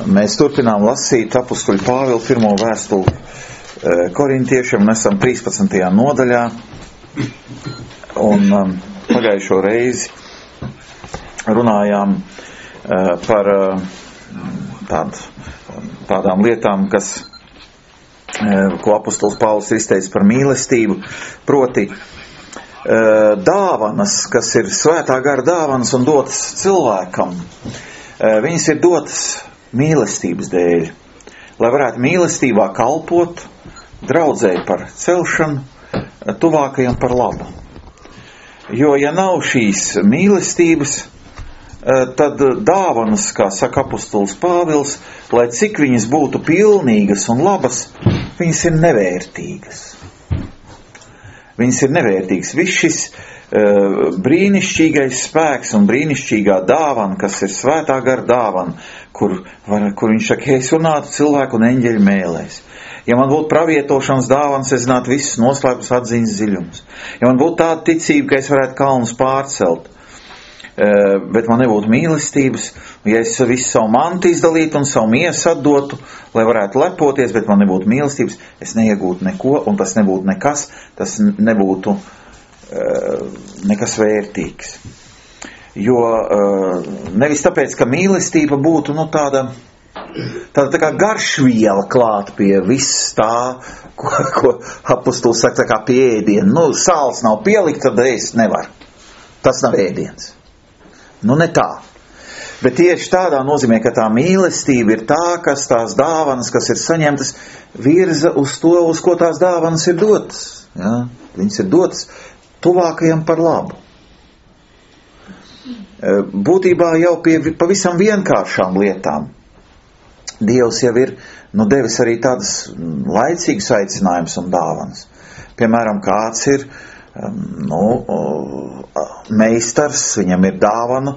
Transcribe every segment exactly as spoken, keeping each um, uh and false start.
Mēs turpinām lasīt apustuļu Pāvila pirmo vēstuli korintiešiem un esam trīspadsmitajā nodaļā. Un um, pagājušo reizi runājām uh, par uh, tād, tādām lietām, kas, uh, ko apustulis Pāvils ir izteicis par mīlestību, proti uh, dāvanas, kas ir svētā gara dāvanas un dotas cilvēkam. Uh, viņas ir dotas mīlestības dēļ, lai varētu mīlestībā kalpot, draudzēji par celšanu, tuvākajam par labu. Jo, ja nav šīs mīlestības, tad dāvanas, kā saka apustulis Pāvils, lai cik viņas būtu pilnīgas un labas, viņas ir nevērtīgas. Viņas ir nevērtīgas. Viss šis uh, brīnišķīgais spēks un brīnišķīgā dāvana, kas ir svētā gara dāvana, kur, var, kur viņš saka, ja es runātu cilvēku un eņģeļu mēlēs. Ja man būtu pravietošanas dāvanas, es zinātu visus noslēpus atziņas dziļumus. Ja man būtu tāda ticība, ka es varētu kalnus pārcelt, bet man nebūtu mīlestības, ja es visu savu mantu izdalītu un savu miesu atdotu, lai varētu lepoties, bet man nebūtu mīlestības, es neiegūtu neko, un tas nebūtu nekas, tas nebūtu nekas vērtīgs. Jo nevis tāpēc, ka mīlestība būtu, nu, tāda, tāda tā kā garšviela klāt pie viss tā, ko, ko apustulis saka, tā kā pie ēdiena. Nu, sāls nav pielikt, tad ēst nevar. Tas nav ēdiens. Nu, ne tā. Bet tieši tādā nozīmē, ka tā mīlestība ir tā, kas tās dāvanas, kas ir saņemtas, virza uz to, uz ko tās dāvanas ir dotas. Ja? Viņas ir dotas tuvākajam par labu. Būtībā jau pie pavisam vienkāršām lietām Dievs jau ir nu, devis arī tādas laicīgas aicinājumus un dāvanas. Piemēram, kāds ir nu, meistars, viņam ir dāvana,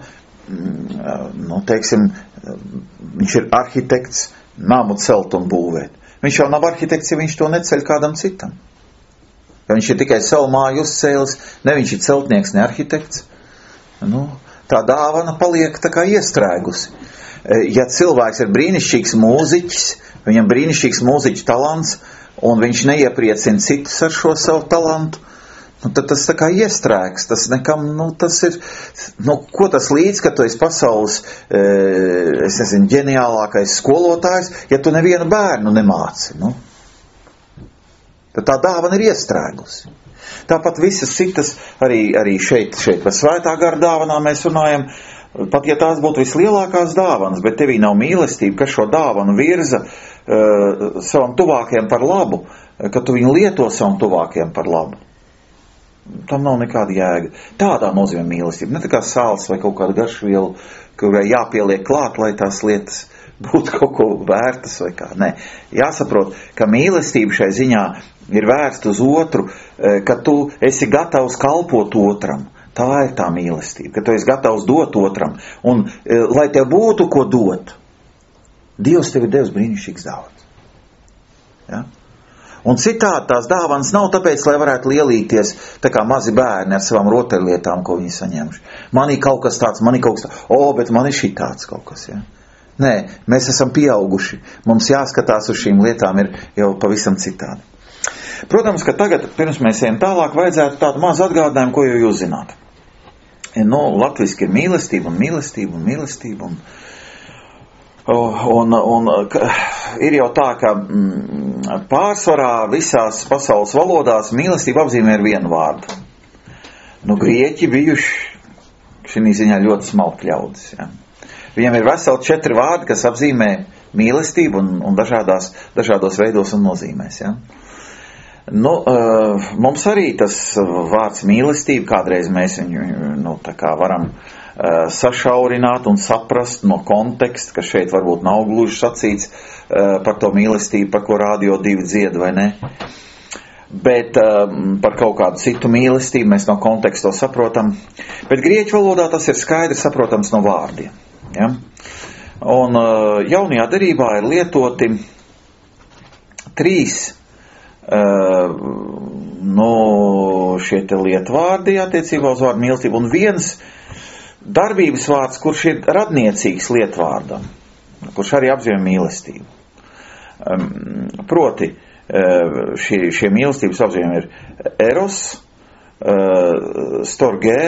nu, teiksim, viņš ir arhitekts, namu celt un būvēt. Viņš jau nav arhitekts, ja viņš to neceļ kādam citam. Ja viņš ir tikai savu māju uzcēlis, ne viņš ir celtnieks, ne arhitekts, nu, tā dāvana paliek tā kā iestrēgusi. Ja cilvēks ir brīnišķīgs mūziķis, viņam brīnišķīgs mūziķu talants, un viņš neiepriecina citus ar šo savu talantu, nu, tad tas tā kā iestrēgs, tas nekam, nu, tas ir, nu, ko tas līdz, ka tu esi pasaules, e, es nezinu, ģeniālākais skolotājs, ja tu nevienu bērnu nemāci, nu. Tad tā dāvana ir iestrēgusi. Tāpat visas citas, arī, arī šeit, šeit par svētā gara dāvanām mēs runājam, pat ja tās būtu vislielākās dāvanas, bet tevī nav mīlestība, kas šo dāvanu virza uh, savam tuvākajam par labu, ka tu viņu lieto savam tuvākajam par labu. Tam nav nekāda jēga. Tādā nozīmē mīlestība. Ne tā kā sāls vai kaut kāda garšviela, kurai jāpieliek klāt, lai tās lietas būtu kaut ko vērtas vai kā. Nē, jāsaprot, ka mīlestība šai ziņā ir vērsta uz otru, ka tu esi gatavs kalpot otram. Tā ir tā mīlestība, ka tu esi gatavs dot otram. Un, lai tev būtu ko dot, Dievs tev ir devis brīnišķīgs dāvans. Ja? Un citādi tās dāvanas nav tāpēc, lai varētu lielīties tā kā mazi bērni ar savām rotaļlietām, ko viņi saņemši. Manī kaut kas tāds, manī kaut kas tāds, o, bet man ir šitāds kaut kas, ja. Nē, mēs esam pieauguši. Mums jāskatās uz šīm lietām ir jau pavisam citādi. Protams, ka tagad, pirms mēs ejam tālāk, vajadzētu tādu mazu atgādinājumu, ko jau jūs zināt. Nu, latviski ir mīlestība un mīlestība un mīlestība. Un, un, un, un ir jau tā, ka mm, pārsvarā visās pasaules valodās mīlestība apzīmē ar vienu vārdu. Nu, grieķi bijuši šī ziņā ļoti smalki ļaudis. Ja. Viņam ir veseli četri vārdi, kas apzīmē mīlestību un, un dažādās, dažādos veidos un nozīmēs. Ja. Nu, uh, mums arī tas vārds mīlestība, kādreiz mēs viņu, nu, tā kā varam uh, sašaurināt un saprast no konteksta, ka šeit varbūt nav gluži sacīts uh, par to mīlestību, par ko Rādio divi dzied, vai ne? Bet uh, par kaut kādu citu mīlestību mēs no konteksta to saprotam. Bet grieķu valodā tas ir skaidrs saprotams no vārdiem. Ja? Un uh, jaunajā derībā ir lietoti trīs Uh, nu, šie te lietvārdi attiecībā uz vārdu mīlestību un viens darbības vārds, kurš ir radniecīgs lietvārdam. kurš arī apzīmē mīlestību. Proti, šie, šie mīlestības apzīmējumi ir eros, storgē,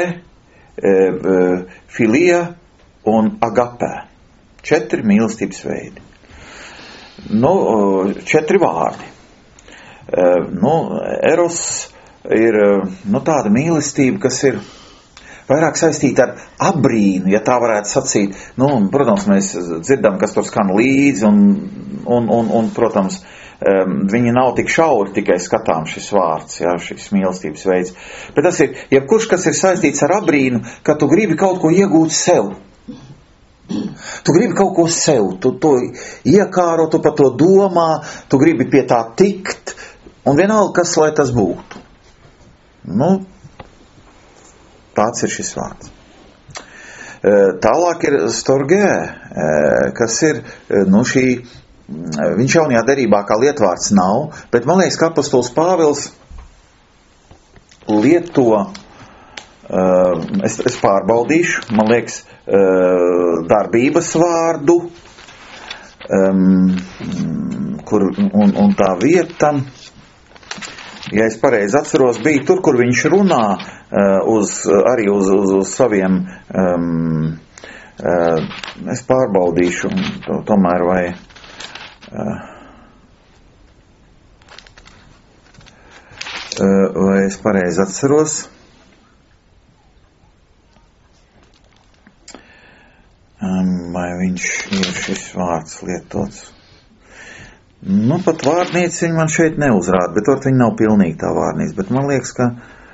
filija un agapē. Četri mīlestības veidi. Nu, četri vārdi. Nu, eros ir nu, tāda mīlestība, kas ir vairāk saistīta ar abrīnu, ja tā varētu sacīt. Nu, protams, mēs dzirdam, kas tur skan līdzi, un, un, un, un protams, viņi nav tik šauri tikai skatām šis vārds, ja, šis mīlestības veids. Bet tas ir, jebkurš, kas ir saistīts ar abrīnu, ka tu gribi kaut ko iegūt sev. Tu gribi kaut ko sev, tu to iekāro, tu par to domā, tu gribi pie tā tikt, un vienalga, kas lai tas būtu. Nu, tāds ir šis vārds. Tālāk ir storgē, kas ir, nu, šī, viņš jaunajā derībā kā lietvārds nav, bet man liekas, ka apostols Pāvils lieto, es, es pārbaudīšu, man liekas, darbības vārdu, kur, un, un tā vieta, ja es pareizi atceros, bija tur, kur viņš runā uz, arī uz, uz, uz saviem, um, uh, es pārbaudīšu, to, tomēr vai, uh, vai es pareizi atceros, um, vai viņš ir šis vārds lietots. Nu, pat vārnīciņu man šeit neuzrāda, bet varbūt viņa nav pilnīgi tā vārnīca, bet man liekas, ka,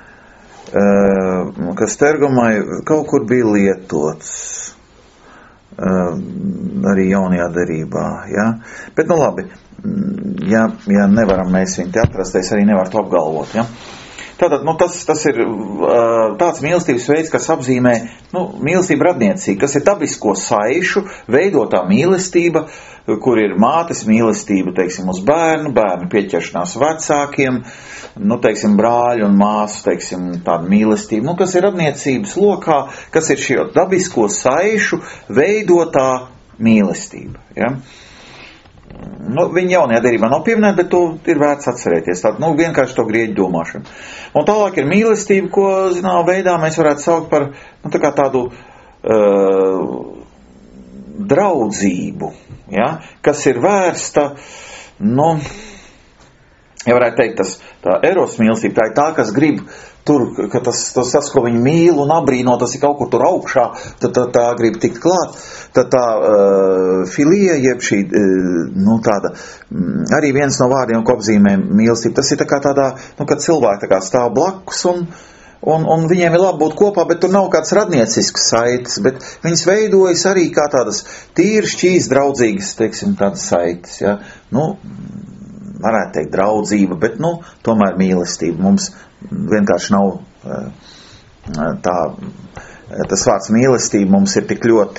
uh, ka stergumai kaut kur bija lietots uh, arī jaunajā derībā, ja? Bet nu labi, ja, ja nevaram mēs viņu te atrast, es arī nevaru to apgalvot, ja? Tātad, nu, tas, tas ir uh, tāds mīlestības veids, kas apzīmē, nu, mīlestība radniecīga, kas ir dabisko saišu, veidotā mīlestība, kur ir mātes mīlestība, teiksim, uz bērnu, bērnu pieķeršanās vecākiem, nu, teiksim, brāļu un māsu, teiksim, tāda mīlestība, nu, kas ir radniecības lokā, kas ir šī dabisko saišu veidotā mīlestība, ja? Nu, viņa jaunajā derībā nav pieminēta, bet to ir vērts atcerēties. Tātad, nu, vienkārši to grieķu domāšanu. Un tālāk ir mīlestība, ko, zinām, veidā mēs varētu saukt par, nu, tā kā tādu uh, draudzību, ja, kas ir vērsta, nu, ja varētu teikt, tas, tā eros mīlestība, tā ir tā, kas grib tur, ka tas, tas, tas, ko viņi mīl un abrīno, tas ir kaut kur tur augšā, tad tā, tā grib tikt klāt, tad tā uh, filija, jeb šī, uh, nu, tāda, um, arī viens no vārdiem, ko apzīmē mīlestība, tas ir tā kā tādā, nu, kad cilvēki tā kā stāv blakus un, un, un viņiem ir labi būt kopā, bet tur nav kāds radniecisks saites, bet viņas veidojas arī kā tādas tīri šķīs draudzīgas, teiksim, tādas saites, ja, nu, varētu teikt draudzība, bet, nu, tomēr mīlestība mums vienkārši nav tā, tas vārds mīlestība mums ir tik ļoti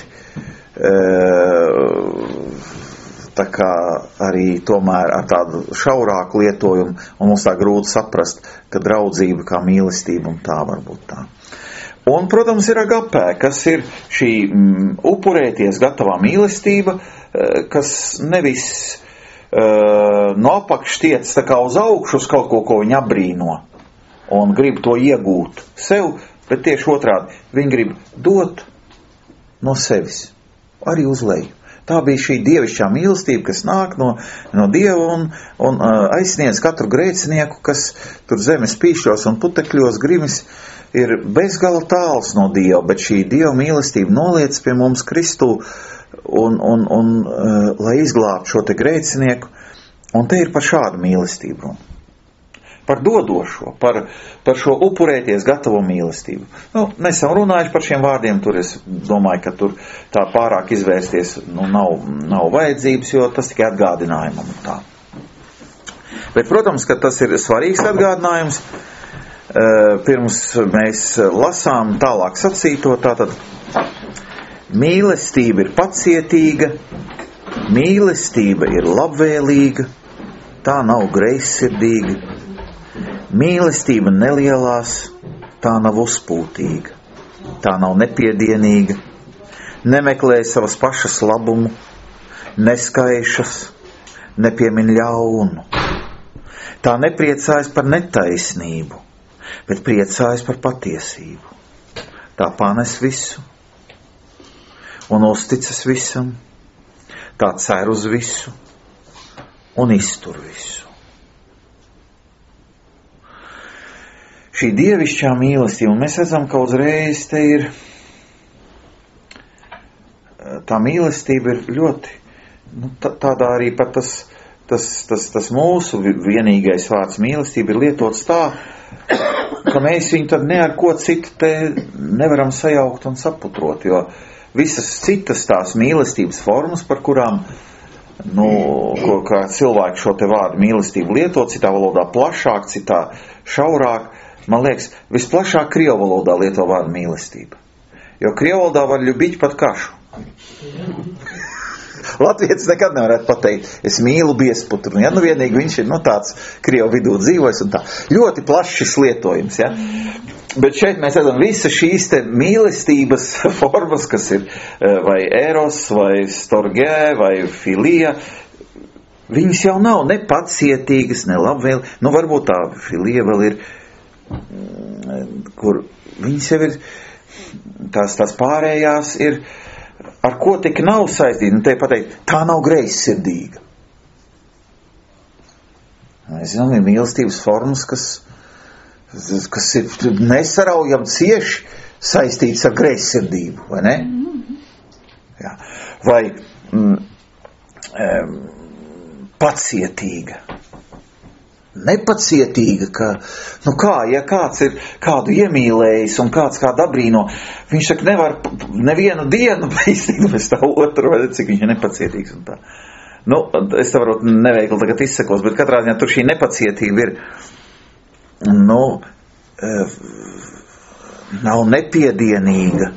tā kā arī tomēr ar tādu šaurāku lietojumu, un mums tā grūti saprast, ka draudzība kā mīlestība un tā var būt tā. Un, protams, ir agapē, kas ir šī mm, upurēties gatavā mīlestība, kas nevis uh, no apakš tiec tā kā uz augšu uz kaut ko, ko viņi abrīno un grib to iegūt sev, bet tieši otrādi, viņi grib dot no sevis, arī uz leju. Tā bija šī dievišķā mīlestība, kas nāk no, no Dieva un, un uh, aizsniedz katru grēcinieku, kas tur zemes pīšļos un putekļos grimis, ir bezgala tāls no Dieva, bet šī Dieva mīlestība noliec pie mums Kristū un, un, un uh, lai izglābtu šo te grēcinieku, un te ir par šādu mīlestību runa. Par dodošo, par, par šo upurēties gatavo mīlestību. Nu, nesam runājuši par šiem vārdiem, tur es domāju, ka tur tā pārāk izvērsties nu, nav, nav vajadzības, jo tas tikai atgādinājumam un tā. Bet, protams, ka tas ir svarīgs atgādinājums. Pirms mēs lasām tālāk sacīto, tātad mīlestība ir pacietīga, mīlestība ir labvēlīga, tā nav greizsirdīga. Mīlestība nelielās, tā nav uzpūtīga, tā nav nepiedienīga, nemeklē savas pašas labumu, neskaišas, nepiemin ļaunu. Tā nepriecājas par netaisnību, bet priecājas par patiesību. Tā panes visu un uzticas visam, tā cer uz visu un iztur visu. Šī dievišķā mīlestība, un mēs redzam, ka uzreiz te ir, tā mīlestība ir ļoti, nu, tādā arī pat tas, tas, tas, tas mūsu vienīgais vārds mīlestība ir lietots tā, ka mēs viņu tad ne ar ko citu te nevaram sajaukt un saputrot, jo visas citas tās mīlestības formas, par kurām, nu, ko, kā cilvēki šo te vārdu mīlestību lieto, citā valodā plašāk, citā šaurāk, man liekas, visplašāk krievu valodā lieto vārdu mīlestība. Jo krievu valodā var ļubiť pat kašu. Latvietis nekad nevarētu pateikt, es mīlu biesputru. Ja? Nu vienīgi viņš ir, nu, tāds krievu vidū dzīvojis un tā. Ļoti plašs šis lietojums, ja? Bet šeit mēs redzam visas šīs te mīlestības formas, kas ir vai eros, vai storgē, vai filija. Viņas jau nav ne pacietīgas, ne labvēl. Nu varbūt tā filija vēl ir, kur viņas jau ir, tās, tās pārējās ir, ar ko tik nav saistīta, un te pateikt, tā nav greizsirdīga. Mēs zinām, ir mīlestības formas, kas, kas ir nesaraujami cieši saistītas ar greizsirdību, vai ne? Jā. Vai mm, um, pacietīga. Nepacietīga, ka, nu kā, ja kāds ir kādu iemīlējis un kāds kādu abrīno, viņš saka, nevar nevienu dienu iztikt bez tā otru, vai cik viņš ir nepacietīgs un tā. Nu, es te varbūt neveikli tagad izsakos, bet katrā ziņā tur šī nepacietība ir, nu, nav nepiedienīga.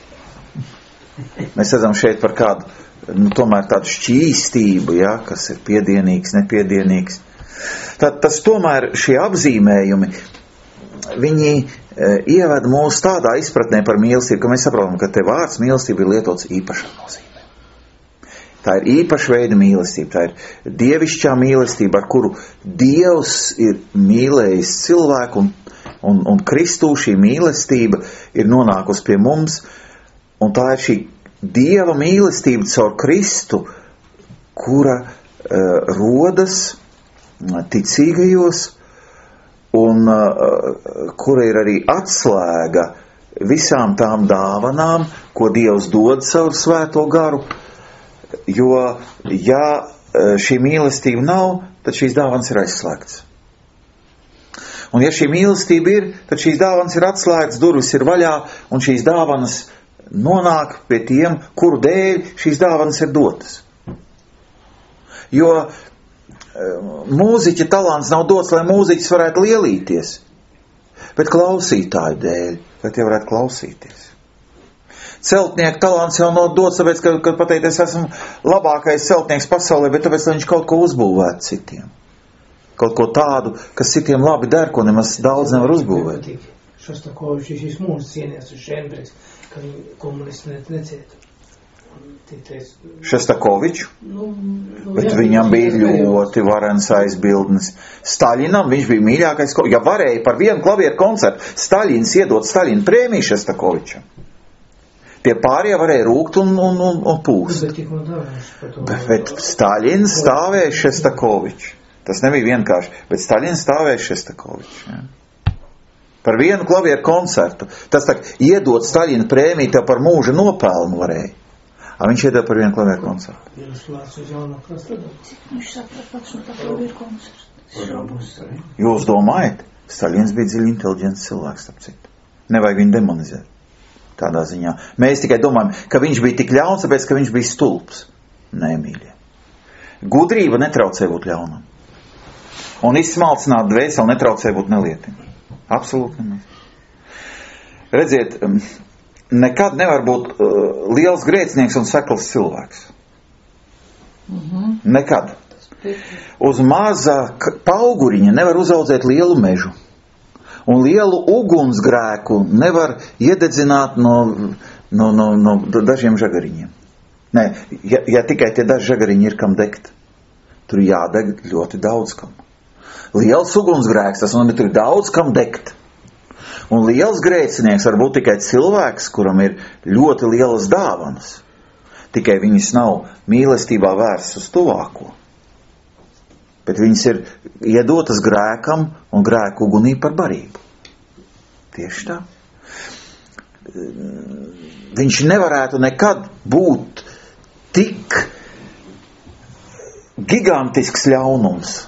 Mēs redzam šeit par kādu, nu, tomēr tādu šķīstību, ja, kas ir piedienīgs, nepiedienīgs. Tad tas tomēr šie apzīmējumi, viņi e, ieved mūs tādā izpratnē par mīlestību, ka mēs saprotam, ka te vārds mīlestība ir lietots īpašā nozīmē. Tā ir īpaša veida mīlestība, tā ir dievišķā mīlestība, ar kuru Dievs ir mīlējis cilvēku, un, un, un Kristū šī mīlestība ir nonākusi pie mums, un tā ir šī Dieva mīlestība caur Kristu, kura e, rodas ticīgajos, un uh, kura ir arī atslēga visām tām dāvanām, ko Dievs dod caur svēto garu, jo, ja šī mīlestība nav, tad šīs dāvanas ir aizslēgts. Un ja šī mīlestība ir, tad šīs dāvanas ir atslēgts, durvis ir vaļā, un šīs dāvanas nonāk pie tiem, kuru dēļ šīs dāvanas ir dotas. Jo mūziķa talants nav dots, lai mūziķis varētu lielīties, bet klausītāju dēļ, lai tie varētu klausīties. Celtnieka talants jau nav dots, tāpēc, ka, ka pateikt, es esmu labākais celtnieks pasaulē, bet tāpēc, lai viņš kaut ko uzbūvētu citiem. Kaut ko tādu, kas citiem labi der, ko nemaz daudz nevar uzbūvēt. Šostakovičs šis mūsu cienies uz Šembrīs, ka viņi komunisti necieta. Šostakoviču, nu, nu, bet jā, viņam bija ļoti varens aizbildnis. Staļinam viņš bija mīļākais, ja varēja par vienu klavieru koncertu, Staļins iedot Staļina prēmiju Šostakovičam. Tie pārējie varēja rūkt un, un, un, un pūst. Bet, bet Staļins stāvēja Šostakoviču. Tas nebija vienkārši, bet Staļins stāvēja Šostakoviču. Ja. Par vienu klavieru koncertu. Tas tā, iedot Staļina prēmiju, tev par mūža nopelnu varēja. A viņš iedeva par vienu klavieru koncertu. Jūs domājat? Staļins bija dziļi inteliģents cilvēks, starp citu. Nevajag viņu demonizēt. Tādā ziņā. Mēs tikai domājam, ka viņš bija tik ļauns, tāpēc, ka viņš bija stulbs. Nē, mīļie. Gudrība netraucē būt ļaunam. Un izsmalcināt dvēseli netraucē būt nelietim. Absolūti nemaz. Redziet, nekad nevar būt uh, liels grēcinieks un sekls cilvēks. Mm-hmm. Nekad. Uz maza pauguriņa nevar uzaudzēt lielu mežu. Un lielu ugunsgrēku nevar iededzināt no, no, no, no dažiem žagariņiem. Nē, ja, ja tikai tie daži žagariņi ir kam degt, tur jādeg ļoti daudz kam. Liels ugunsgrēks, tas nozīmē, tur ir daudz kam degt. Un liels grēcinieks var būt tikai cilvēks, kuram ir ļoti lielas dāvanas. Tikai viņas nav mīlestībā vērsts uz tuvāko. Bet viņas ir iedotas grēkam un grēku ugunī par barību. Tieši tā. Viņš nevarētu nekad būt tik gigantisks ļaunums,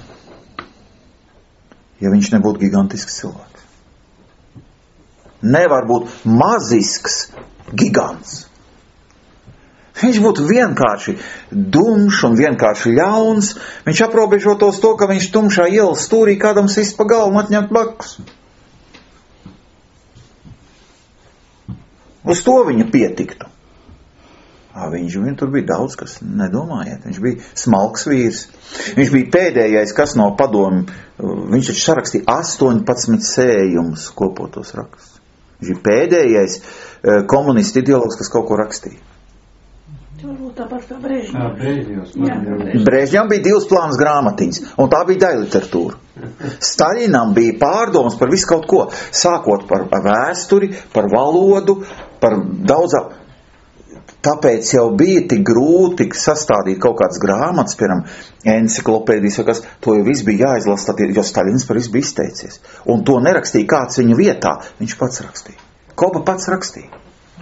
ja viņš nebūtu gigantisks cilvēks. Nevar būt mazisks gigants. Viņš būtu vienkārši dumšs un vienkārši ļauns. Viņš aprobežotos to, ka viņš tumšā ielas stūrī kādam sist pa galvu un atņemt blakus. Uz to viņa pietiktu. Ā, viņš, viņš tur bija daudz, kas nedomājiet. Viņš bija smalks vīrs. Viņš bija pēdējais, kas no padomu. Viņš taču sarakstīja astoņpadsmit sējumus kopotos rakstus. Viņš bija pēdējais komunistu ideologs, kas kaut ko rakstīja. Varbūt tāpat kā Brežņevs. Brežņevs bija divas plānas grāmatiņas, un tā bija daļliteratūra. Staļinam bija pārdomas par visu kaut ko, sākot par vēsturi, par valodu, par daudzā. Tāpēc jau bija tik grūti sastādīt kaut kādas grāmatas, piemēram, enciklopēdijas vai kas, to jau viss bija jāizlasa, jo Staļins par visu bija izteicies. Un to nerakstīja kāds viņa vietā, viņš pats rakstīja. Koba pats rakstīja.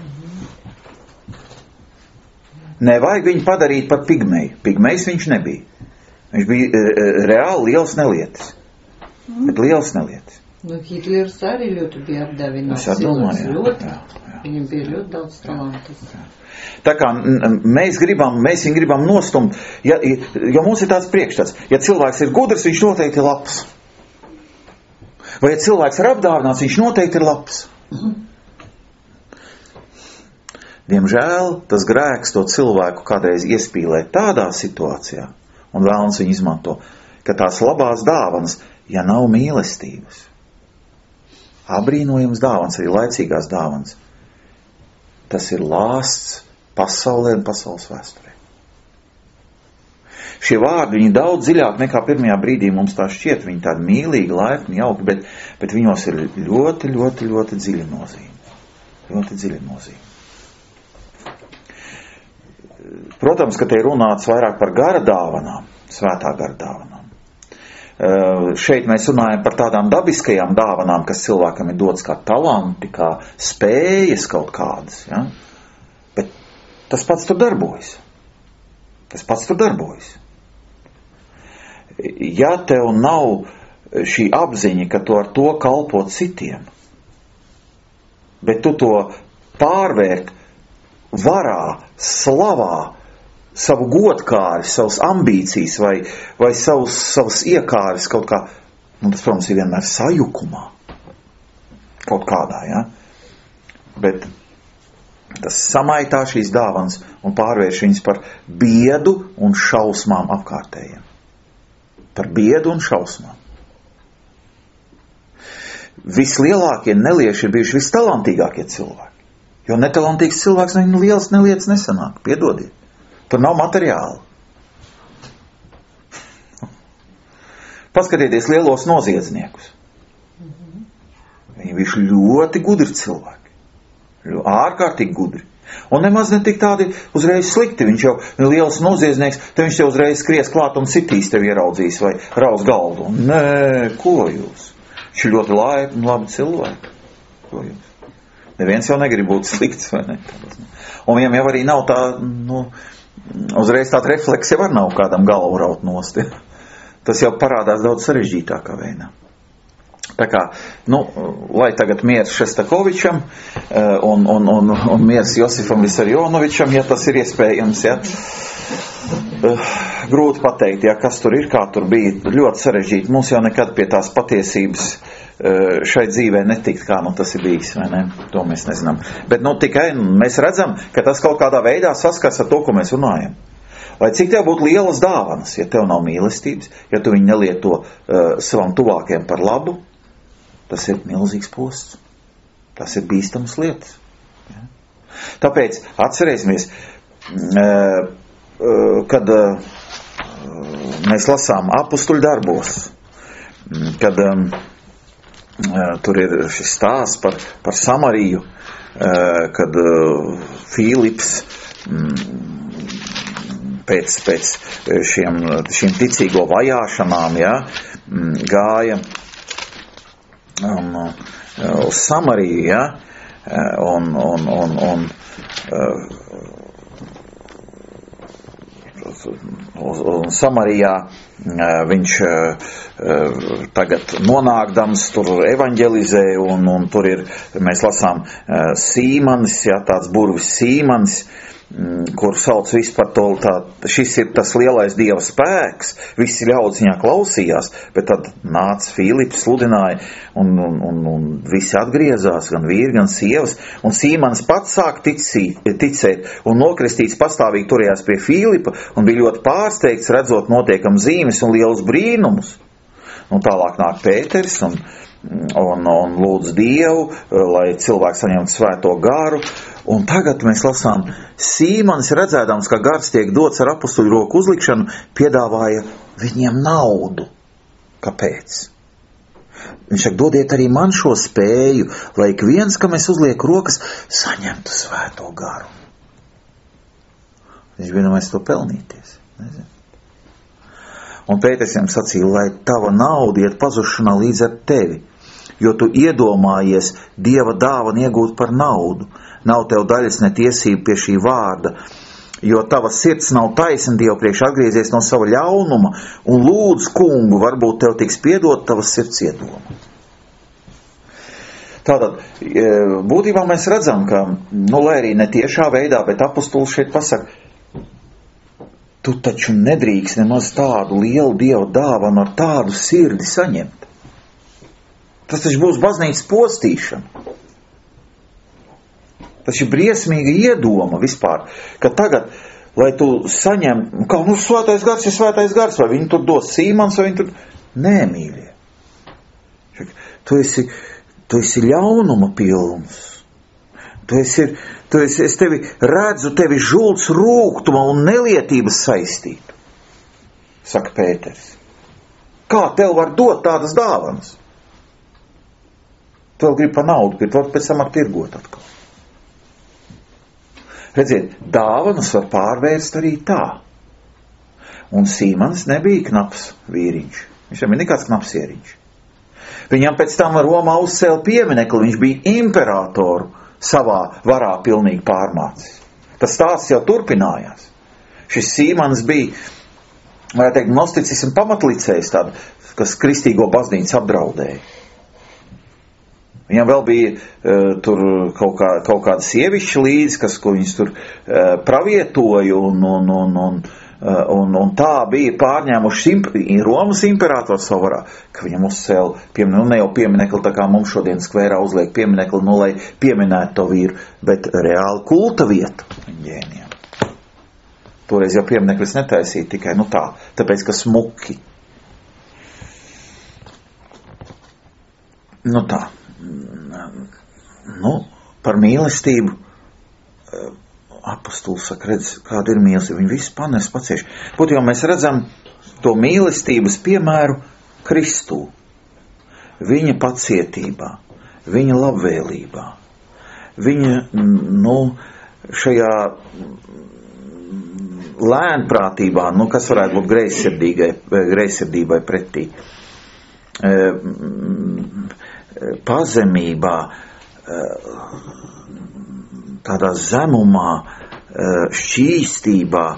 Nevajag viņu padarīt par pigmeju. Pigmejs viņš nebija. Viņš bija e, reāli liels nelietis. Mm. Bet liels nelietis. Nu, Hitlers arī ļoti bija apdevināts. Es domāju, ļoti. Jā, jā. Viņam bija ļoti daudz talantus. Tā kā mēs gribam, mēs viņu gribam nostumt, ja, jo mums ir tāds priekšstats. Ja cilvēks ir gudrs, viņš noteikti ir labs. Vai ja cilvēks ir apdāvināts, viņš noteikti ir labs. Mm. Diemžēl tas grēks to cilvēku kādreiz iespīlē tādā situācijā, un vēlns viņu izmanto, ka tās labās dāvanas, ja nav mīlestības, abrīnojams dāvanas, arī laicīgās dāvanas, tas ir lāsts pasaulē un pasaules vēsturē. Šie vārdi, viņi daudz dziļāk nekā pirmajā brīdī mums tā šķiet, viņi tādi mīlīgi, laipni, jauki, bet, bet viņos ir ļoti, ļoti, ļoti dziļa nozīme. Ļoti dziļa nozīme. Protams, ka te ir runāts vairāk par gara dāvanām, svētā gara dāvanām. Uh, šeit mēs runājam par tādām dabiskajām dāvanām, kas cilvēkam ir dots kā talanti, kā spējas kaut kādas. Ja? Bet tas pats tur darbojas. Tas pats tur darbojas. Ja tev nav šī apziņa, ka tu ar to kalpo citiem, bet tu to pārvērt varā, slavā, savu godkāri, savas ambīcijas vai, vai savus, savas iekāris kaut kā, un tas, protams, ir vienmēr sajukumā. Kaut kādā, ja? Bet tas samaitā šīs dāvanas un pārvērš viņas par biedu un šausmām apkārtējiem. Par biedu un šausmām. Vislielākie nelieši ir bijuši vistalantīgākie cilvēki. Jo netalantīgs cilvēks no liels nelietas nesanāk. Piedodiet. Tur nav materiāla. Paskatieties lielos noziedzniekus. Viņi bijuši ļoti gudri cilvēki. Ārkārtīgi gudri. Un nemaz ne tik tādi uzreiz slikti. Viņš jau ir liels noziedznieks, te viņš te uzreiz skries klāt un sitīs tevi ieraudzīs vai rauz galdu. Nē, ko jūs? Viņš ir ļoti laipni un labi cilvēki. Ko jūs? Neviens jau negrib būt slikts, vai ne? Un viņam jau arī nav tā, nu, uzreiz tāda refleks jau var nav kādam galvu raut nost. Ja? Tas jau parādās daudz sarežģītākā veidā. Tā kā, nu, lai tagad miers Šestakovičam un, un, un, un miers Josifam Visarionovičam, ja tas ir iespējams, ja. Grūti pateikt, ja, kas tur ir, kā tur bija, ļoti sarežģīti. Mums jau nekad pie tās patiesības šai dzīvē netikt, kā nu tas ir bijis, vai ne? To mēs nezinām. Bet nu tikai mēs redzam, ka tas kaut kādā veidā saskars ar to, ko mēs runājam. Lai cik tev būtu lielas dāvanas, ja tev nav mīlestības, ja tu viņu nelieto uh, savam tuvākiem par labu, tas ir milzīgs posts. Tas ir bīstams lietas. Ja? Tāpēc atcerēsimies, kad mēs lasām apustuļu darbos, kad tur ir šis stāsts par, par Samariju, kad Fīlips pēc, pēc šiem, šiem ticīgo vajāšanām, ja, gāja un, uz Samariju, ja, un, un, un, un un Samarijā viņš tagad nonākdams tur evaņģelizē, un, un tur ir, mēs lasām Sīmanis, jā, tāds burvis Sīmanis, kur sauc visu par to, tā, šis ir tas lielais Dieva spēks, visi ļaudis viņā klausījās, bet tad nāca Fīlips, sludināja, un, un, un, un visi atgriezās, gan vīri, gan sievas, un Sīmanis pats sāk ticīt, ticēt, un nokristīts pastāvīgi turējās pie Fīlipa, un bija ļoti pārsteigts, redzot notiekam zīmes un lielus brīnumus. Un tālāk nāk Pēteris, un, un, un lūdz Dievu, lai cilvēks saņemtu svēto garu. Un tagad mēs lasām, Sīmanis redzēdams, ka gars tiek dots ar apustuļu roku uzlikšanu, piedāvāja viņiem naudu. Kāpēc? Viņš saka, dodiet arī man šo spēju, lai ik viens, kam es uzlieku rokas, saņemtu svēto garu. Viņš bija domājis to pelnīties. Nezinu. Un Pēters viņam sacīja, lai tava nauda iet pazušanā līdz ar tevi, jo tu iedomājies Dieva dāvanu iegūt par naudu. Nav tev daļas ne tiesība pie šī vārda, jo tava sirds nav taisna Dievu priekš, atgriezies no sava ļaunuma un lūdz kungu, varbūt tev tiks piedot tavas sirds iedoma. Tātad, būtībā mēs redzam, ka, nu, lai arī ne tiešā veidā, bet apustulis šeit pasaka, tu taču nedrīkst nemaz tādu lielu Dieva dāvanu ar tādu sirdi saņemt. Tas taču būs baznīcas postīšana. Tas ir briesmīga iedoma vispār, ka tagad, lai tu saņem, kā, nu, svētais gars ir svētais gars, vai viņi tur dos Sīmans, vai viņi tur... Nē, mīļie. Tu esi, tu esi ļaunuma pilns. Tu esi, tu esi, es tevi redzu, tevi žults rūgtuma un nelietības saistītu, saka Pēters. Kā tev var dot tādas dāvanas? Tu vēl grib pa naudu, bet var pēc tam ar tirgot atkal. Redziet, dāvanas var pārvērst arī tā. Un Sīmans nebija knaps vīriņš. Viņš nebija nekāds knapsieriņš. Viņam pēc tam Romā uzcēla pieminekli, viņš bija imperatoru savā varā pilnīgi pārmācis. Tas stāsts jau turpinājās. Šis Sīmans bija, varētu teikt, gnosticismu pamatlicējs, tāda, kas kristīgo baznīcu apdraudēja. Viņam vēl bija uh, tur kaut, kā, kaut kāda sievišķa līdzi, kas, ko viņas tur uh, pravietoja, un, un, un, un, uh, un, un tā bija pārņēmuši imp, Romas imperators savu varā, ka viņam uzcēla, piemin, nu ne jau pieminekli, tā kā mums šodien skvērā uzliek pieminekli, nu lai pieminētu to vīru, bet reāli kulta vietu ģēniem. Toreiz jau piemineklis netaisīja tikai, nu tā, tāpēc, ka smuki. Nu tā. Nu, par mīlestību apustulis saka, redz, kāda ir mīlestība, viņi visi panes pacieši. Būtībā mēs redzam to mīlestības piemēru Kristū, viņa pacietībā, viņa labvēlībā, viņa, nu, šajā lēnprātībā, nu, kas varētu būt greizsirdīgai, greizsirdībai pretī. Pazemībā, tādā zemumā, šķīstībā,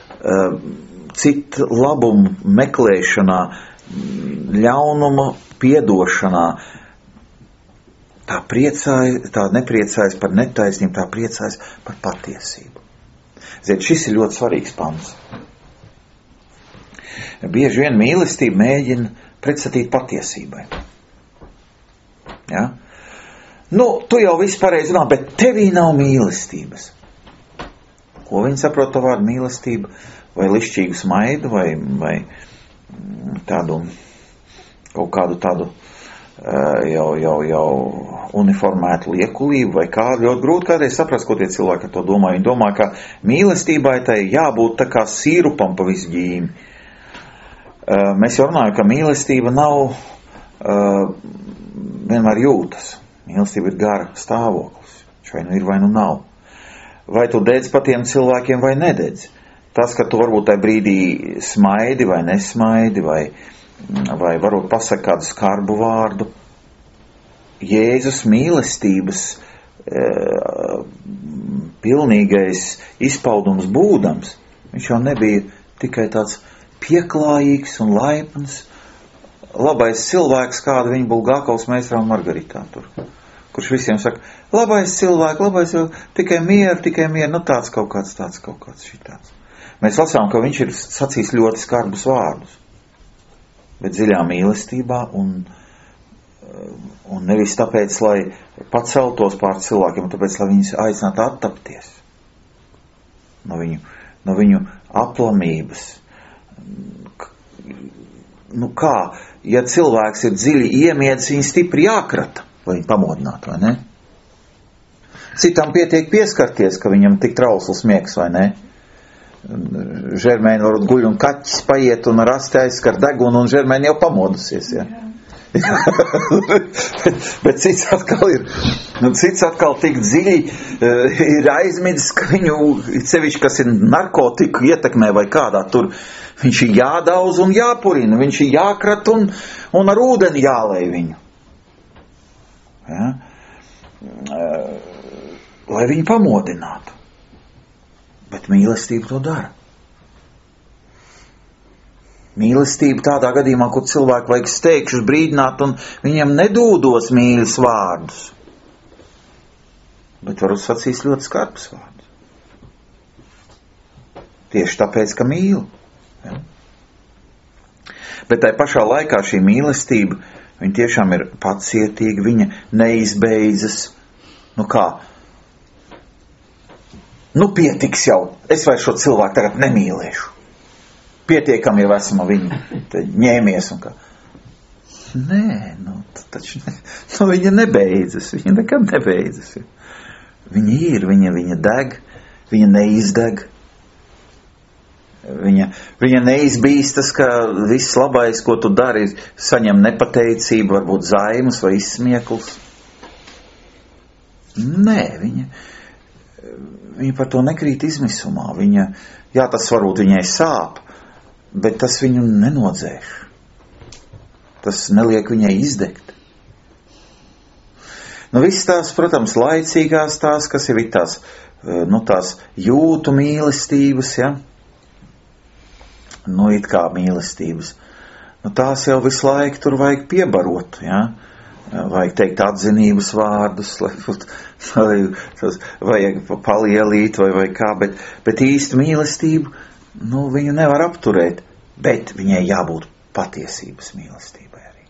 citu labumu meklēšanā, ļaunuma piedošanā, tā priecājas, tā nepriecājas par netaisnību, tā priecājas par patiesību. Ziniet, šis ir ļoti svarīgs pants. Bieži vien mīlestība mēģina pretstatīt patiesībai. Ja? Nu, tu jau viss pareizi runā, bet tevī nav mīlestības. Ko viņi saprot to vārdu mīlestība? Vai lišķīgu smaidu, vai, vai tādu, kaut kādu tādu jau, jau, jau uniformētu liekulību vai kā. Ļoti grūti kādreiz saprast, ko tie cilvēki ar to domā. Viņi domā, ka mīlestībai tai jābūt tā kā sīrupam pa visu ģīmi. Uh, mēs jau runājam, ka mīlestība nav uh, vienmēr jūtas. Mīlestība ir gara stāvoklis. Vai nu ir, vai nu nav. Vai tu dedz pa tiem cilvēkiem, vai nededz. Tas, ka tu varbūt tajā brīdī smaidi vai nesmaidi, vai, vai varbūt pasaka kādu skarbu vārdu. Jēzus mīlestības e, pilnīgais izpaudums būdams, viņš jau nebija tikai tāds pieklājīgs un laipns, labais cilvēks, kāda viņa Bulgākovas meistarā Margaritā tur. Kurš visiem saka, labais cilvēks, labais cilvēks, tikai mieru, tikai mieru, nu tāds kaut kāds, tāds kaut kāds šitāds. Mēs lasām, ka viņš ir sacījis ļoti skarbus vārdus, bet dziļā mīlestībā un, un nevis tāpēc, lai paceltos pār cilvēkiem, tāpēc, lai viņus aicinātu attapties no viņu, no viņu aplamības. Nu kā, ja cilvēks ir dziļi iemiedzis, viņi stipri jākrata, lai viņu pamodinātu, vai ne? Citam pietiek pieskarties, ka viņam tik trausls miegs, vai ne? Žermēni varbūt guļ un kaķis paiet un rasti aizskar degunu un žermēni jau pamodusies, ja? Bet cits atkal ir, nu cits atkal tik dziļi uh, ir aizmidzis, ka viņu, sevišķi, kas ir narkotiku ietekmē vai kādā tur, viņš ir jādauz un jāpurina, viņš ir jākrat un, un ar ūdeni jālej viņu. Ja? Uh, lai viņu pamodinātu. Bet mīlestība to dara. Mīlestība tādā gadījumā, kur cilvēku vajag steigšus brīdināt un viņam nedūdos mīļus vārdus. Bet varu sacīs ļoti skarbus vārdus. Tieši tāpēc, ka mīlu. Ja? Bet tai pašā laikā šī mīlestība, viņa tiešām ir pacietīga, viņa neizbeidzas. Nu kā? Nu pietiks jau, es vairs šo cilvēku tagad nemīlēšu. Pietiekam jau esmu viņu ņēmies un kā. Nē, nu taču ne, nu viņa nebeidzas, viņa nekad nebeidzas. Viņa ir, viņa, viņa deg, viņa neizdeg. Viņa, viņa neizbīstas, ka viss labais, ko tu dari, saņem nepateicību, varbūt zaimas vai izsmieklus. Nē, viņa, viņa par to nekrīt izmisumā. Viņa, jā, tas varbūt viņai sāp, bet tas viņu nenodzēš. Tas neliek viņai izdegt. Nu, viss tās, protams, laicīgās tās, kas ir tās, nu, tās jūtu mīlestības, ja? Nu, it kā mīlestības. Nu, tās jau visu laiku tur vajag piebarot, ja? Vajag teikt atzinības vārdus, lai, lai vajag palielīt vai, vai kā, bet, bet īsti mīlestību, nu, viņu nevar apturēt, bet viņai jābūt patiesības mīlestībai arī.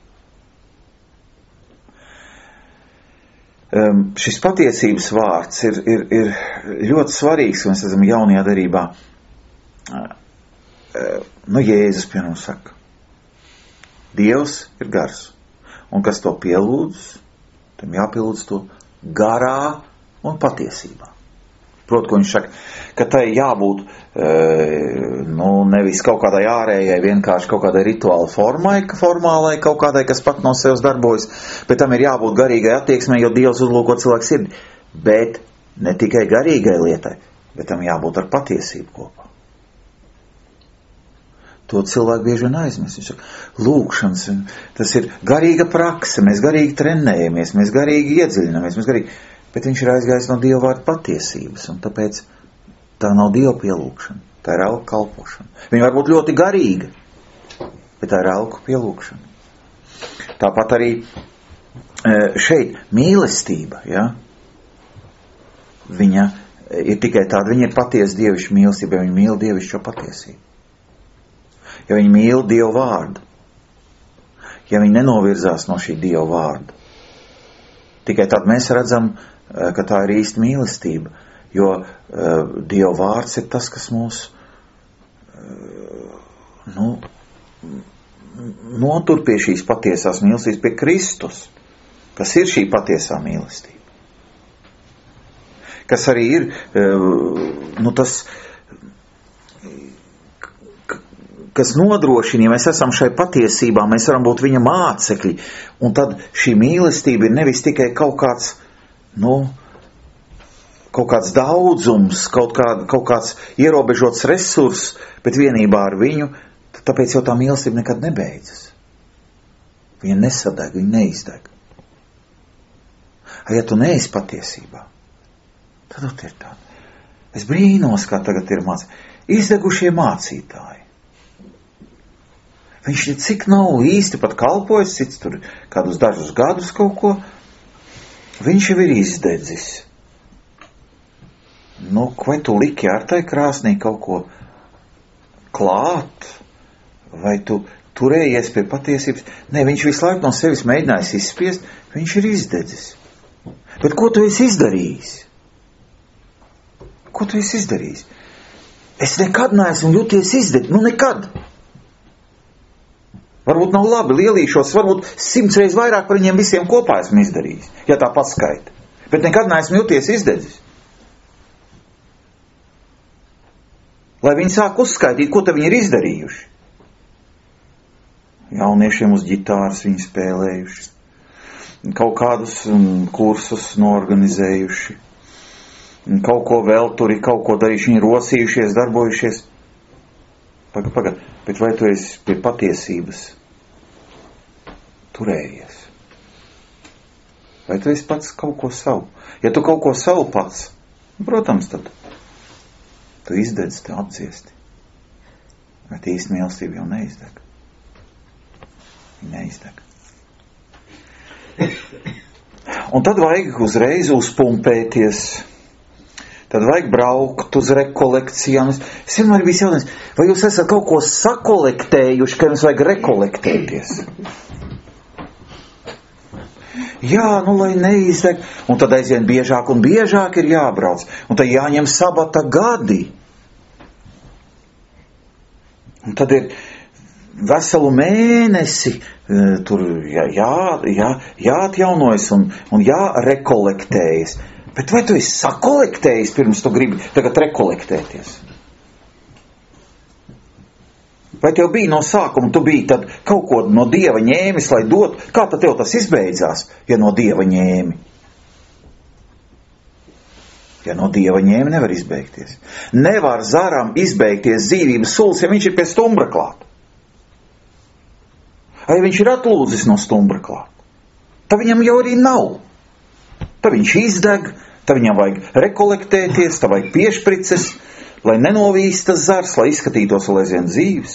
Um, šis patiesības vārds ir, ir, ir ļoti svarīgs, mēs esam jaunajā darībā. Uh, uh, nu, Jēzus piemēram saka, Dievs ir gars, un kas to pielūdz, tam jāpielūdz to garā un patiesībā. Proti, ko viņš saka, ka tai jābūt e, nu, nevis kaut kādai ārējai, vienkārši kaut kādai rituāla formai, formālai, kaut kādai, kas pat no sevis darbojas, bet tam ir jābūt garīgai attieksmei, jo Dievs uzlūko cilvēku sirdi. Bet ne tikai garīgai lietai, bet tam jābūt ar patiesību kopā. To cilvēku bieži vien aizmirst. Viņš saka, lūkšanas, tas ir garīga prakse, mēs garīgi trenējamies, mēs garīgi iedziļinamies, mēs garīgi... Bet viņš ir aizgājis no Dieva vārda patiesības, un tāpēc tā nav Dieva pielūkšana, tā ir elku kalpošana. Viņa var būt ļoti garīga, bet tā ir elku pielūkšana. Tāpat arī šeit mīlestība, ja, viņa ir tikai tāda, viņa ir patiesa dievišķa mīlestība, ja viņa mīl dievišķo patiesību. Ja viņa mīl Dieva vārdu, ja viņa nenovirzās no šī Dieva vārda, tikai tad mēs redzam, ka tā ir īsta mīlestība, jo uh, Dieva vārds ir tas, kas mūs uh, nu, notur pie šīs patiesās mīlestības, pie Kristus. kas ir šī patiesā mīlestība. Kas arī ir, nu tas, kas nodrošina, ja mēs esam šai patiesībā, mēs varam būt viņa mācekļi, un tad šī mīlestība ir nevis tikai kaut kāds, nu, kaut kāds daudzums, kaut, kā, kaut kāds ierobežots resurs, bet vienībā ar viņu, tāpēc jau tā mīlestība nekad nebeidzas. Viņa nesadeg, viņa neizdeg. Ja tu neesi patiesībā, tad ir tā. Es brīnos, kā tagad ir mācītāji. Izdegušie mācītāji. Viņš cik nav īsti pat kalpojis, cits tur kādus dažus gadus kaut ko, viņš jau ir izdedzis. Nu, vai tu liki ar tai krāsnī kaut ko klāt, vai tu turējies pie patiesības? Nē, viņš visu laiku no sevis mēģinājis izspiest, viņš ir izdedzis. Bet ko tu esi izdarījis? Ko tu esi izdarījis? Es nekad neesmu jūties izdedzis, nu nekad. Varbūt nav labi lielīšos, varbūt simts reiz vairāk par viņiem visiem kopā esmu izdarījis, ja tā paskaita. Bet nekad neesmu jūties izdedzis. Lai viņi sāk uzskaitīt, ko te viņi ir izdarījuši. Jauniešiem uz ģitāras viņi spēlējuši. Kaut kādus um, kursus noorganizējuši. Kaut ko vēl tur ir, kaut ko darījuši, viņi rosījušies, darbojušies. Pagad, pagad, bet vai tu esi pie patiesības turējies? Vai tu esi pats kaut ko savu? Ja tu kaut ko savu pats, protams, tad tu izdedz, te apdziesti. Bet īsti mīlestība jau neizdeg. Viņa neizdeg. Un tad vajag uzreiz uzpumpēties. Tad vajag braukt uz rekolekcijām. Es vienmēr biju jautājums, vai jūs esat kaut ko sakolektējuši, ka jums vajag rekolektēties? Jā, nu lai neizdeg. Un tad aizvien biežāk un biežāk ir jābrauc. Un tad jāņem sabata gadi. Un tad ir veselu mēnesi tur jā, jā, jā, jāatjaunojas un, un jārekolektējas. Bet vai tu esi sakolektējis pirms tu gribi tagad rekolektēties? Vai tev bija no sākuma, tu biji tad kaut ko no Dieva ņēmis, lai dot? Kā tad tev tas izbeidzās, ja no Dieva ņēmi? Ja no Dieva ņēmi nevar izbeigties. Nevar zaram izbeigties dzīvības sulas, ja viņš ir pie stumbra klāt. Vai viņš ir atlūdzis no stumbra klāt? Tā viņam jau arī nav. Tad viņš izdeg, tad viņam vajag rekolektēties, tad vajag piešprices, lai nenovīstas zars, lai izskatītos vēl aizvien dzīves.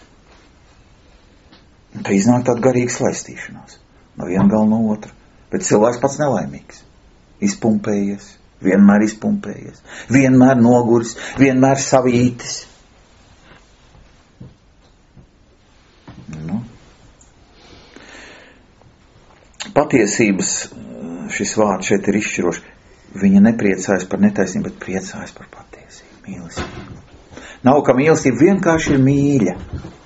Un tad iznāk tāda garīga slaistīšanās. No viena gala no otra. Bet cilvēks pats nelaimīgs. Izpumpējies, vienmēr izpumpējies, vienmēr noguris, vienmēr savītis. Nu. Patiesības šis vārds šeit ir izšķirošs. Viņa nepriecājas par netaisnību, bet priecājas par patiesību, mīlestību. Nav, ka mīlestība vienkārši ir mīļa.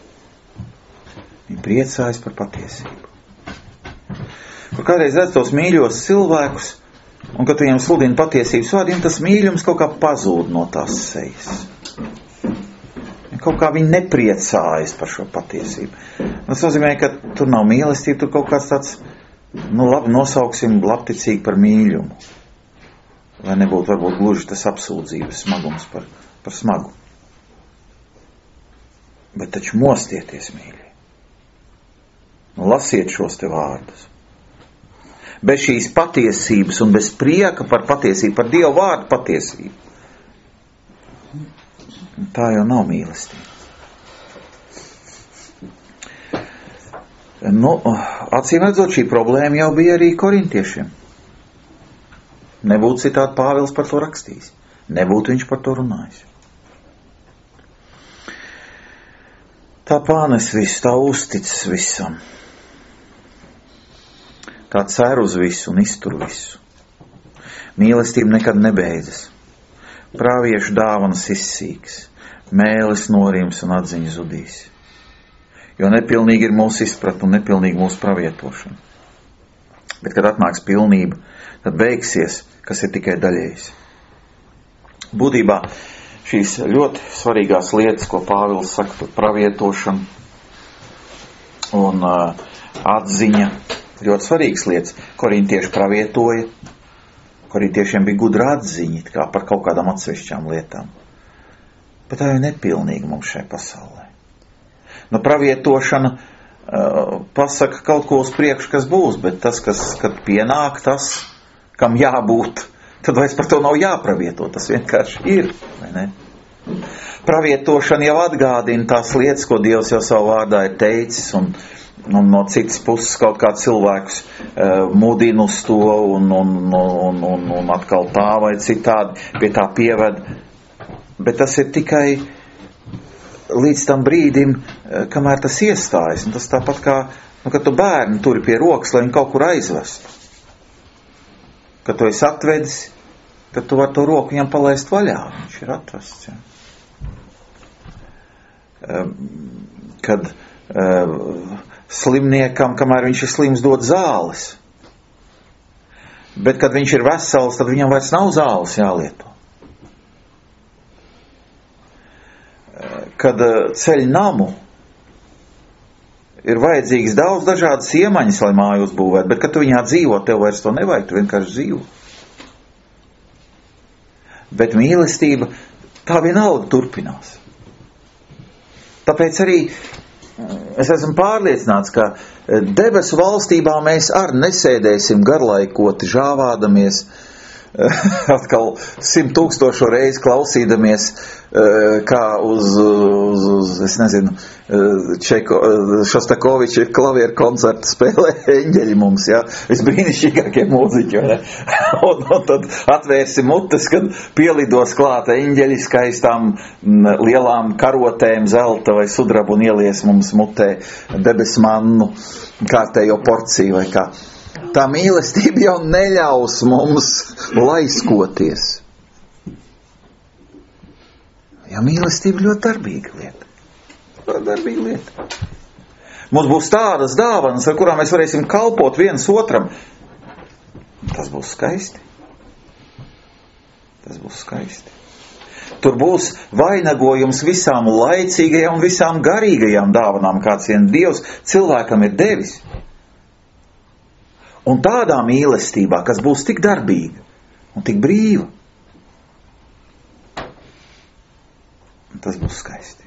Viņa priecājas par patiesību. Kur kādreiz redz tos mīļos cilvēkus, un kad viņiem sludina patiesības vārdiem, tas mīļums kaut kā pazūd no tās sejas. Kaut kā viņi nepriecājas par šo patiesību. Tas nozīmē, ka tur nav mīlestība, tur kaut kāds tāds, nu labi, nosauksim labticīgi par mīļumu. Lai nebūtu varbūt gluži tas apsūdzības smagums par, par smagu. Bet taču mostieties, mīļie. Nu, lasiet šos te vārdus. Bez šīs patiesības un bez prieka par patiesību, par Dievu vārdu patiesību. Tā jau nav mīlestība. Nu, acīm redzot, šī problēma jau bija arī korintiešiem. Nebūtu citādi Pāvils par to rakstījis. Nebūtu viņš par to runājis. Tā pānes visu, tā uzticis visam. Tā cer uz visu un iztur visu. Mīlestība nekad nebeidzas. Prāviešu dāvanas izsīks. Mēlis norims un atziņa zudīs. Jo nepilnīgi ir mūsu izpratne un nepilnīgi mūsu pravietošana. Bet, kad atnāks pilnība, tad beigsies, kas ir tikai daļējs. Būtībā šīs ļoti svarīgās lietas, ko Pāvils saka par pravietošanu un uh, atziņa, ļoti svarīgas lietas. Korintieši pravietoja, korintiešiem bija gudra atziņa, kā par kaut kādām atsevišķām lietām. Bet tā ir nepilnīga mums šai pasaulē. Nu, pravietošana uh, pasaka kaut ko uz priekšu, kas būs, bet tas, kas, kad pienāk tas, kam jābūt, tad vairs par to nav jāpravieto, tas vienkārši ir, vai ne? Pravietošana jau atgādina tās lietas, ko Dievs jau savu vārdā ir teicis, un, un no citas puses kaut kā cilvēkus uh, mudina uz to, un, un, un, un, un atkal tā vai citādi pie tā pieved. Bet tas ir tikai līdz tam brīdim, uh, kamēr tas iestājas, un tas tāpat kā, nu, kad tu bērni turi pie rokas, lai viņi kaut kur aizvestu. Kad tu esi atvedis, tad tu vari to roku viņam palaist vaļā. Viņš ir atvests. Ja. Kad uh, slimniekam, kamēr viņš ir slims, dod zāles. Bet, kad viņš ir vesels, tad viņam vairs nav zāles jālieto. Kad uh, ceļ namu, ir vajadzīgs daudz dažādas iemaņas, lai māju uzbūvētu, bet, kad tu viņā dzīvo, tev vairs to nevajag, tu vienkārši dzīvo. Bet mīlestība tā vienalga turpinās. Tāpēc arī es esmu pārliecināts, ka debesu valstībā mēs ar nesēdēsim garlaikoti žāvādamies, atkal simt tūkstošo reizi klausīdamies, kā uz, uz, uz es nezinu, Čeko, Šostakoviča klavieru koncertu spēlē eņģeļi mums, ja, visbrīnišķīgākie mūziķi, ne? un, un tad atvērsi mutes, kad pielidos klāt eņģeļi skaistām lielām karotēm, zelta vai sudrabu un ielies mums mutē debesmannu kārtējo porciju vai kā. Tā mīlestība jau neļaus mums laiskoties. Ja mīlestība ļoti darbīga lieta. Ļoti darbīga lieta. Mums būs tādas dāvanas, ar kurām mēs varēsim kalpot viens otram. Tas būs skaisti. Tas būs skaisti. Tur būs vainagojums visām laicīgajām un visām garīgajām dāvanām, kāds vien Dievs cilvēkam ir devis. Un tādā mīlestībā, kas būs tik darbīga un tik brīva, tas būs skaisti.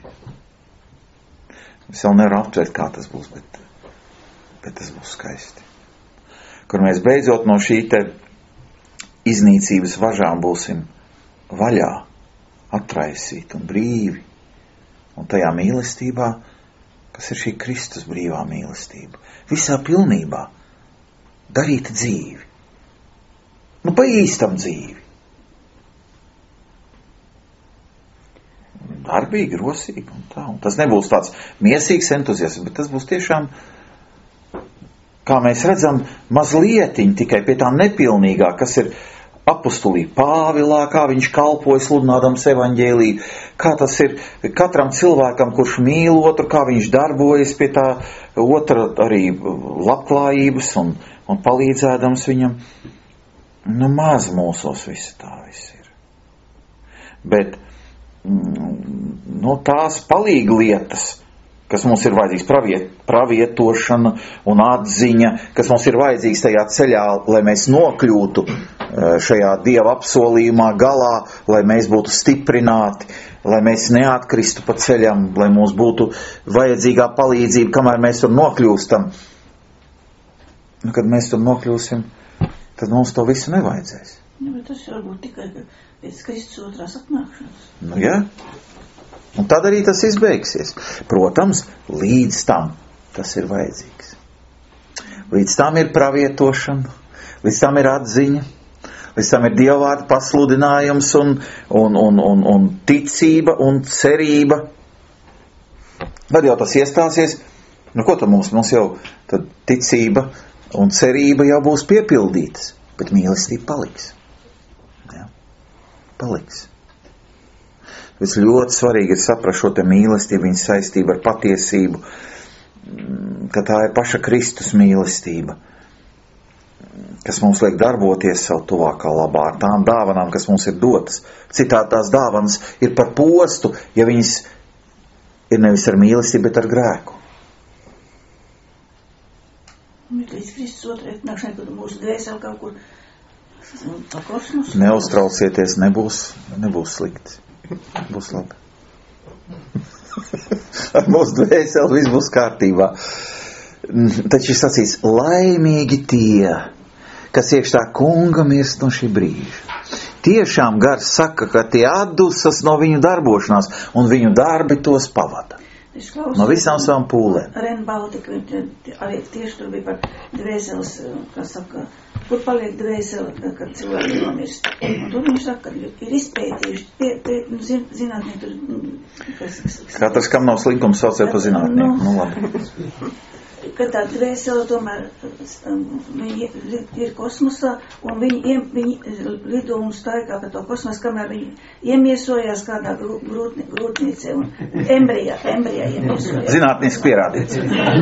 Es vēl nevaru aptvert, kā tas būs, bet, bet tas būs skaisti. Kur mēs beidzot no šī te iznīcības važām būsim vaļā, atraisīti un brīvi. Un tajā mīlestībā, kas ir šī Kristus brīvā mīlestība, visā pilnībā darīt dzīvi. Nu, pa īstam dzīvi. Darbīgi, rosīgi un tā. Un tas nebūs tāds miesīgs entuziasms, bet tas būs tiešām, kā mēs redzam, mazlietiņ tikai pie tā nepilnīgā, kas ir apustulī Pāvilā, kā viņš kalpoja sludinādams evaņģēliju, kā tas ir katram cilvēkam, kurš mīl otru, kā viņš darbojas pie tā otra arī labklājības un un palīdzēdams viņam, nu maz mūsos visi tā viss ir. Bet, nu, tās palīga lietas, kas mums ir vajadzīgs, praviet, pravietošana un atziņa, kas mums ir vajadzīgs tajā ceļā, lai mēs nokļūtu šajā Dieva apsolījumā galā, lai mēs būtu stiprināti, lai mēs neatkristu pa ceļam, lai mums būtu vajadzīgā palīdzība, kamēr mēs tur nokļūstam. Nu, kad mēs tur nokļūsim, tad mums to visu nevajadzēs. Nu, bet tas jau varbūt tikai pēc Kristus otrās atnākšanas. Nu, jā. Un tad arī tas izbeigsies. Protams, līdz tam tas ir vajadzīgs. Līdz tam ir pravietošana, līdz tam ir atziņa, līdz tam ir dievvvārda pasludinājums un, un, un, un, un ticība un cerība. Tad jau tas iestāsies. Nu, ko tad mums? Mums jau tad ticība un cerība jau būs piepildītas, bet mīlestība paliks. Ja? Paliks. Tas ļoti svarīgi ir saprast šo te mīlestību, viņas saistību ar patiesību, ka tā ir paša Kristus mīlestība. kas mums liek darboties savu tuvākā labā, ar tām dāvanām, kas mums ir dotas. Citādi tās dāvanas ir par postu, ja viņas ir nevis ar mīlestību, bet ar grēku. Līdz Kristus otrajai nākšanai, kad mūsu dvēseli kaut kur pa kosmosu. Neuztraucieties, nebūs, nebūs slikti. Būs labi. Ar mūsu dvēseli viss būs kārtībā. Taču ir sacīts, laimīgi tie, kas iekšā kunga mirst no šī brīža. Tiešām gars saka, ka tie atdusas no viņu darbošanās, un viņu darbi tos pavada. No visām savām pūlēm. Ren Baltika, arī tieši tur bija par dvēseles, kā saka, kur paliek dvēsele, kad cilvēki nomirst. Un tur viņš saka, ka ir izpētījuši, pie, pie, zin, zinātnieki tur... Kas, kas, Katrs, kam nav slinkums, saucē pa zinātnieku. Nu, labi. Ka tā dvēsele tomēr viņi ir kosmosā, un viņi, viņi lido un staigā pa to kosmosu, kamēr viņi iemiesojās kādā grūtni, grūtniecē, un embrijā, embrijā iemiesojās. Zinātniski pierādīts.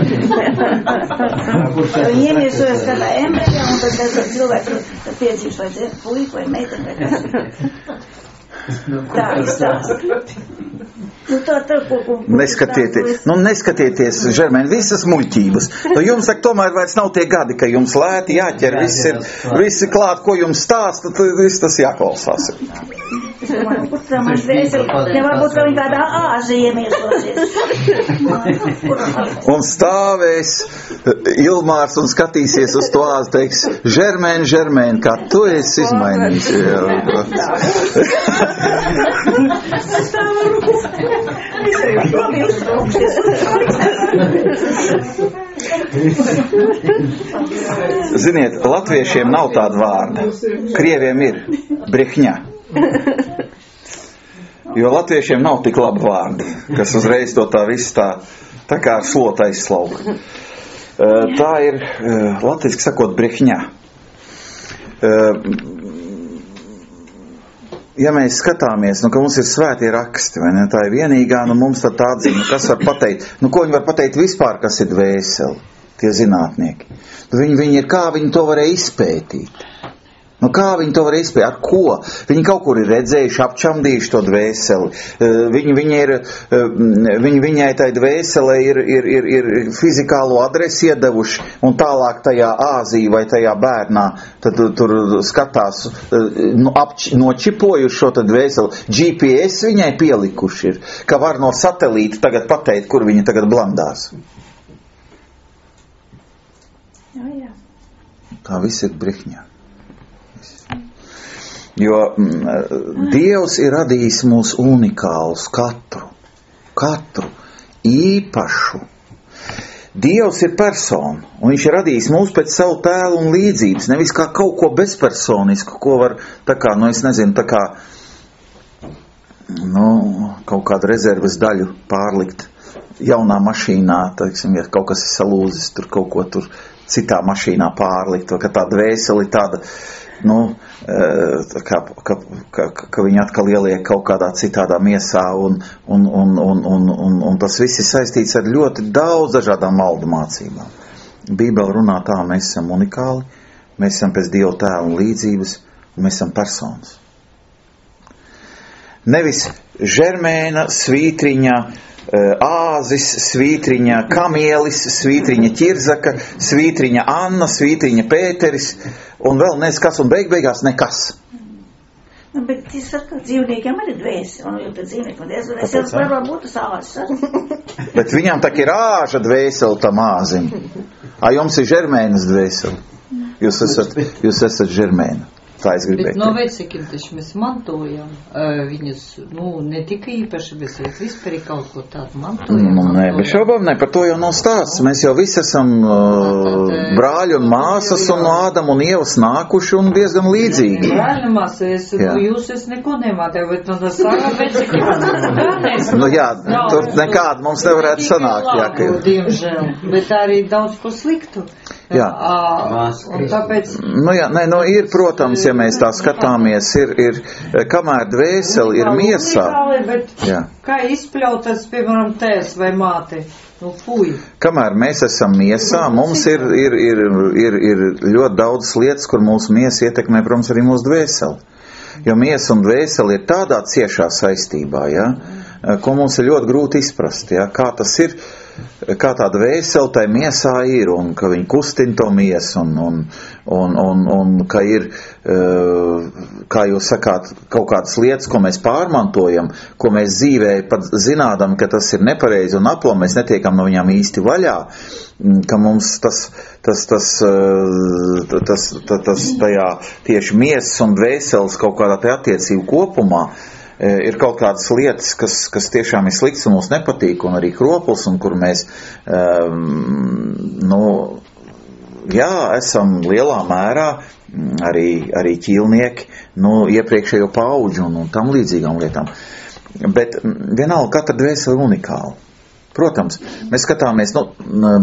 Viņi iemiesojās kādā embrijā, un tad tas cilvēks piedzīvs vai puiku vai meiteni vai kas. Tā izstāst. Nu, tā, tā, ko, ko, neskatieties, nu, neskatieties, Žermēn, visas muļķības. Nu, jums, saka, tomēr vairs nav tie gadi, ka jums lēti jāķer, viss ir, viss ir klāt, ko jums stāsta, tad viss tas jāklausās. Es domāju, kur tā man dvēseli, nevarbūt, ka viņi kādā āzi iemiesosies. Un stāvēs Ilmārs un skatīsies uz to āzi, teiks, Žermēn, Žermēn, kā tu esi izmainījis. Ziniet, latviešiem nav tāda vārda. Krieviem ir brehņa. Jo latviešiem nav tik labi vārdi, kas uzreiz to tā viss tā, tā kā ar slotu aizslauka. Tā ir, latviski sakot, brehņa. Ja mēs skatāmies, nu, ka mums ir svētie raksti, vai ne, tā ir vienīgā, nu, mums tad tā atzīme, kas var pateikt, nu, ko viņi var pateikt vispār, kas ir dvēseli, tie zinātnieki. Nu, viņi, viņi ir, kā viņi to varēja izpētīt. Nu, kā viņi to var izpēt? Ar ko? Viņi kaut kur ir redzējuši, apčamdījuši to dvēseli. Viņi, viņi ir, viņi, viņai tai dvēsele ir, ir, ir, ir fizikālo adresi iedevuši, un tālāk tajā āzī vai tajā bērnā, tad tur skatās, nu, apč, nočipojuši šo tad dvēseli. G P S viņai pielikuši ir, ka var no satelīta tagad pateikt, kur viņi tagad blandās. Jā, jā. Tā viss ir brehņā. Jo mm, Dievs ir radījis mūs unikālus, katru, katru, īpašu. Dievs ir persona, un viņš ir radījis mūs pēc savu tēlu un līdzības, nevis kā kaut ko bezpersonisku, ko var, tā kā, nu es nezinu, tā kā, nu, kaut kādu rezerves daļu pārlikt jaunā mašīnā, teiksim, ja kaut kas ir salūzis, tur kaut ko tur citā mašīnā pārlikt, vai ka tā dvēseli tāda, nu, kā, ka, ka, ka viņi atkal ieliek kaut kādā citādā miesā, un, un, un, un, un, un, un tas viss ir saistīts ar ļoti daudz dažādām maldu mācībām. Bībele runā tā, mēs esam unikāli, mēs esam pēc Dieva tēla un līdzības, un mēs esam personas. Nevis Žermēna, Svītriņa, Āzis, Svītriņa, Kamielis, Svītriņa Ķirzaka, Svītriņa Anna, Svītriņa Pēteris, un vēl nezinu kas, un beig beigās nekas. Nu, bet es saku, ka dzīvniekiem arī dvēseli, un jau tad dzīvniekiem dvēseli, es jau varu būt tas āzis. Bet viņam tak ir āža dvēseli tam āzim. A, jums ir Žermēnas dvēseli. Jūs esat, jūs esat Žermēna. Tā es gribēju. Bet no vecākiem taču mēs mantojam uh, viņus, nu, ne tikai īpaši, bet vispār ir kaut ko tādu mantojam. Nu, nē, bet šaubām, ne, par to jau nav stāsts. Mēs jau visi esam uh, brāļi un māsas un no Ādama un Ievas nākuši un diezgan līdzīgi. Brāļi un māsas, es, nu, jūs es neko nemātēju, bet no tas sākā vecākiem. Nu jā, tur nekāda mums nevarētu sanākt. Jā, ka... Diemžēl, bet arī daudz ko sliktu. Jā. Un tāpēc... Nu jā, nē, nu ir, protams, ja mēs tā skatāmies, ir, ir kamēr dvēseli ir miesā. Bet jā. Kā izpļautas, piemēram, tēvs vai māte? Nu, fuj. Kamēr mēs esam miesā, mums ir, ir, ir, ir, ir ļoti daudz lietas, kur mūsu miesa ietekmē, protams, arī mūsu dvēseli. Jo miesa un dvēseli ir tādā ciešā saistībā, ja, ko mums ir ļoti grūti izprast, ja, kā tas ir, kā tā dvēseli tai miesā ir, un ka viņi kustina to miesu, un, un, un, un, un ka ir, kā jūs sakāt, kaut kādas lietas, ko mēs pārmantojam, ko mēs dzīvē pat zinādam, ka tas ir nepareizi un aplam, mēs netiekam no viņām īsti vaļā, ka mums tas, tas, tas, tas, tas, tas tajā tieši miesas un dvēseles kaut kādā te attiecību kopumā ir kaut kādas lietas, kas, kas tiešām ir slikts un mums nepatīk, un arī kropls, un kur mēs, um, nu, jā, esam lielā mērā arī, arī ķīlnieki, nu, iepriekšējo paudžu un, un tam līdzīgām lietām. Bet vienalga katra dvēsele ir unikāla. Protams, mēs skatāmies, nu,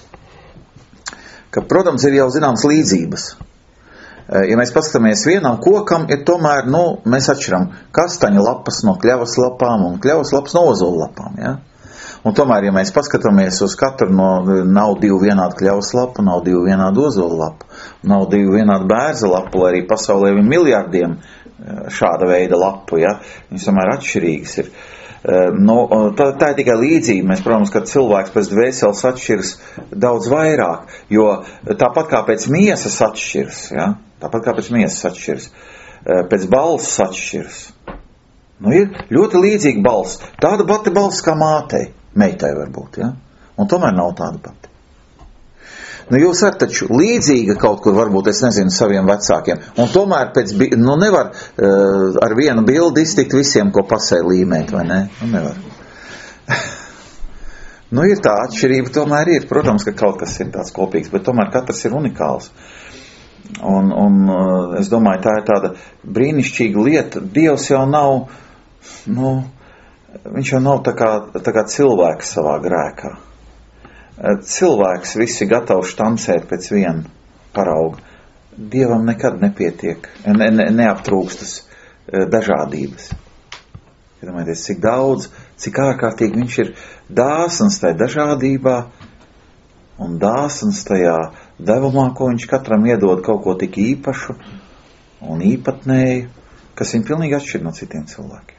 ka, protams, ir jau zināms līdzības. Ja mēs paskatāmies vienam kokam, ir tomēr, nu, mēs atšķiram kastaņu lapas no kļavas lapām un kļavas lapas no ozola lapām, ja? Un tomēr, ja mēs paskatāmies uz katru no, nav divu vienādu kļavas lapu, nav divu vienādu ozola lapu, nav divu vienādu bērza lapu, lai arī pasaulē ir miljardiem šāda veida lapu, ja? Viņas tomēr atšķirīgas ir. Nu, tā, tā ir tikai līdzība. Mēs, protams, ka cilvēks pēc dvēseles atšķiras daudz vairāk, jo tāpat kā pēc miesas atšķiras, ja? Tāpat kā pēc miesas atšķiras, pēc balss atšķiras. Nu, ir ļoti līdzīga balss. Tāda pati balss kā mātei, meitai varbūt, ja? Un tomēr nav tāda pati. Nu, jūs ar taču līdzīga kaut kur, varbūt, es nezinu, saviem vecākiem. Un tomēr pēc, nu, nevar uh, ar vienu bildi iztikt visiem, ko pasē līmēt, vai ne? Nu, nevar. Nu, ir tā atšķirība, tomēr ir. Protams, ka kaut kas ir tāds kopīgs, bet tomēr katrs ir unikāls. Un, un uh, es domāju, tā ir tāda brīnišķīga lieta. Dievs jau nav, nu, viņš jau nav tā kā, tā kā cilvēks savā grēkā. Cilvēks visi gatavs štancēt pēc viena parauga. Dievam nekad nepietiek, ne, ne, neaptrūkstas dažādības. Iedomājieties, cik daudz, cik ārkārtīgi viņš ir dāsns tajā dažādībā un dāsns tajā devumā, ko viņš katram iedod kaut ko tik īpašu un īpatnēju, kas viņu pilnīgi atšķir no citiem cilvēkiem.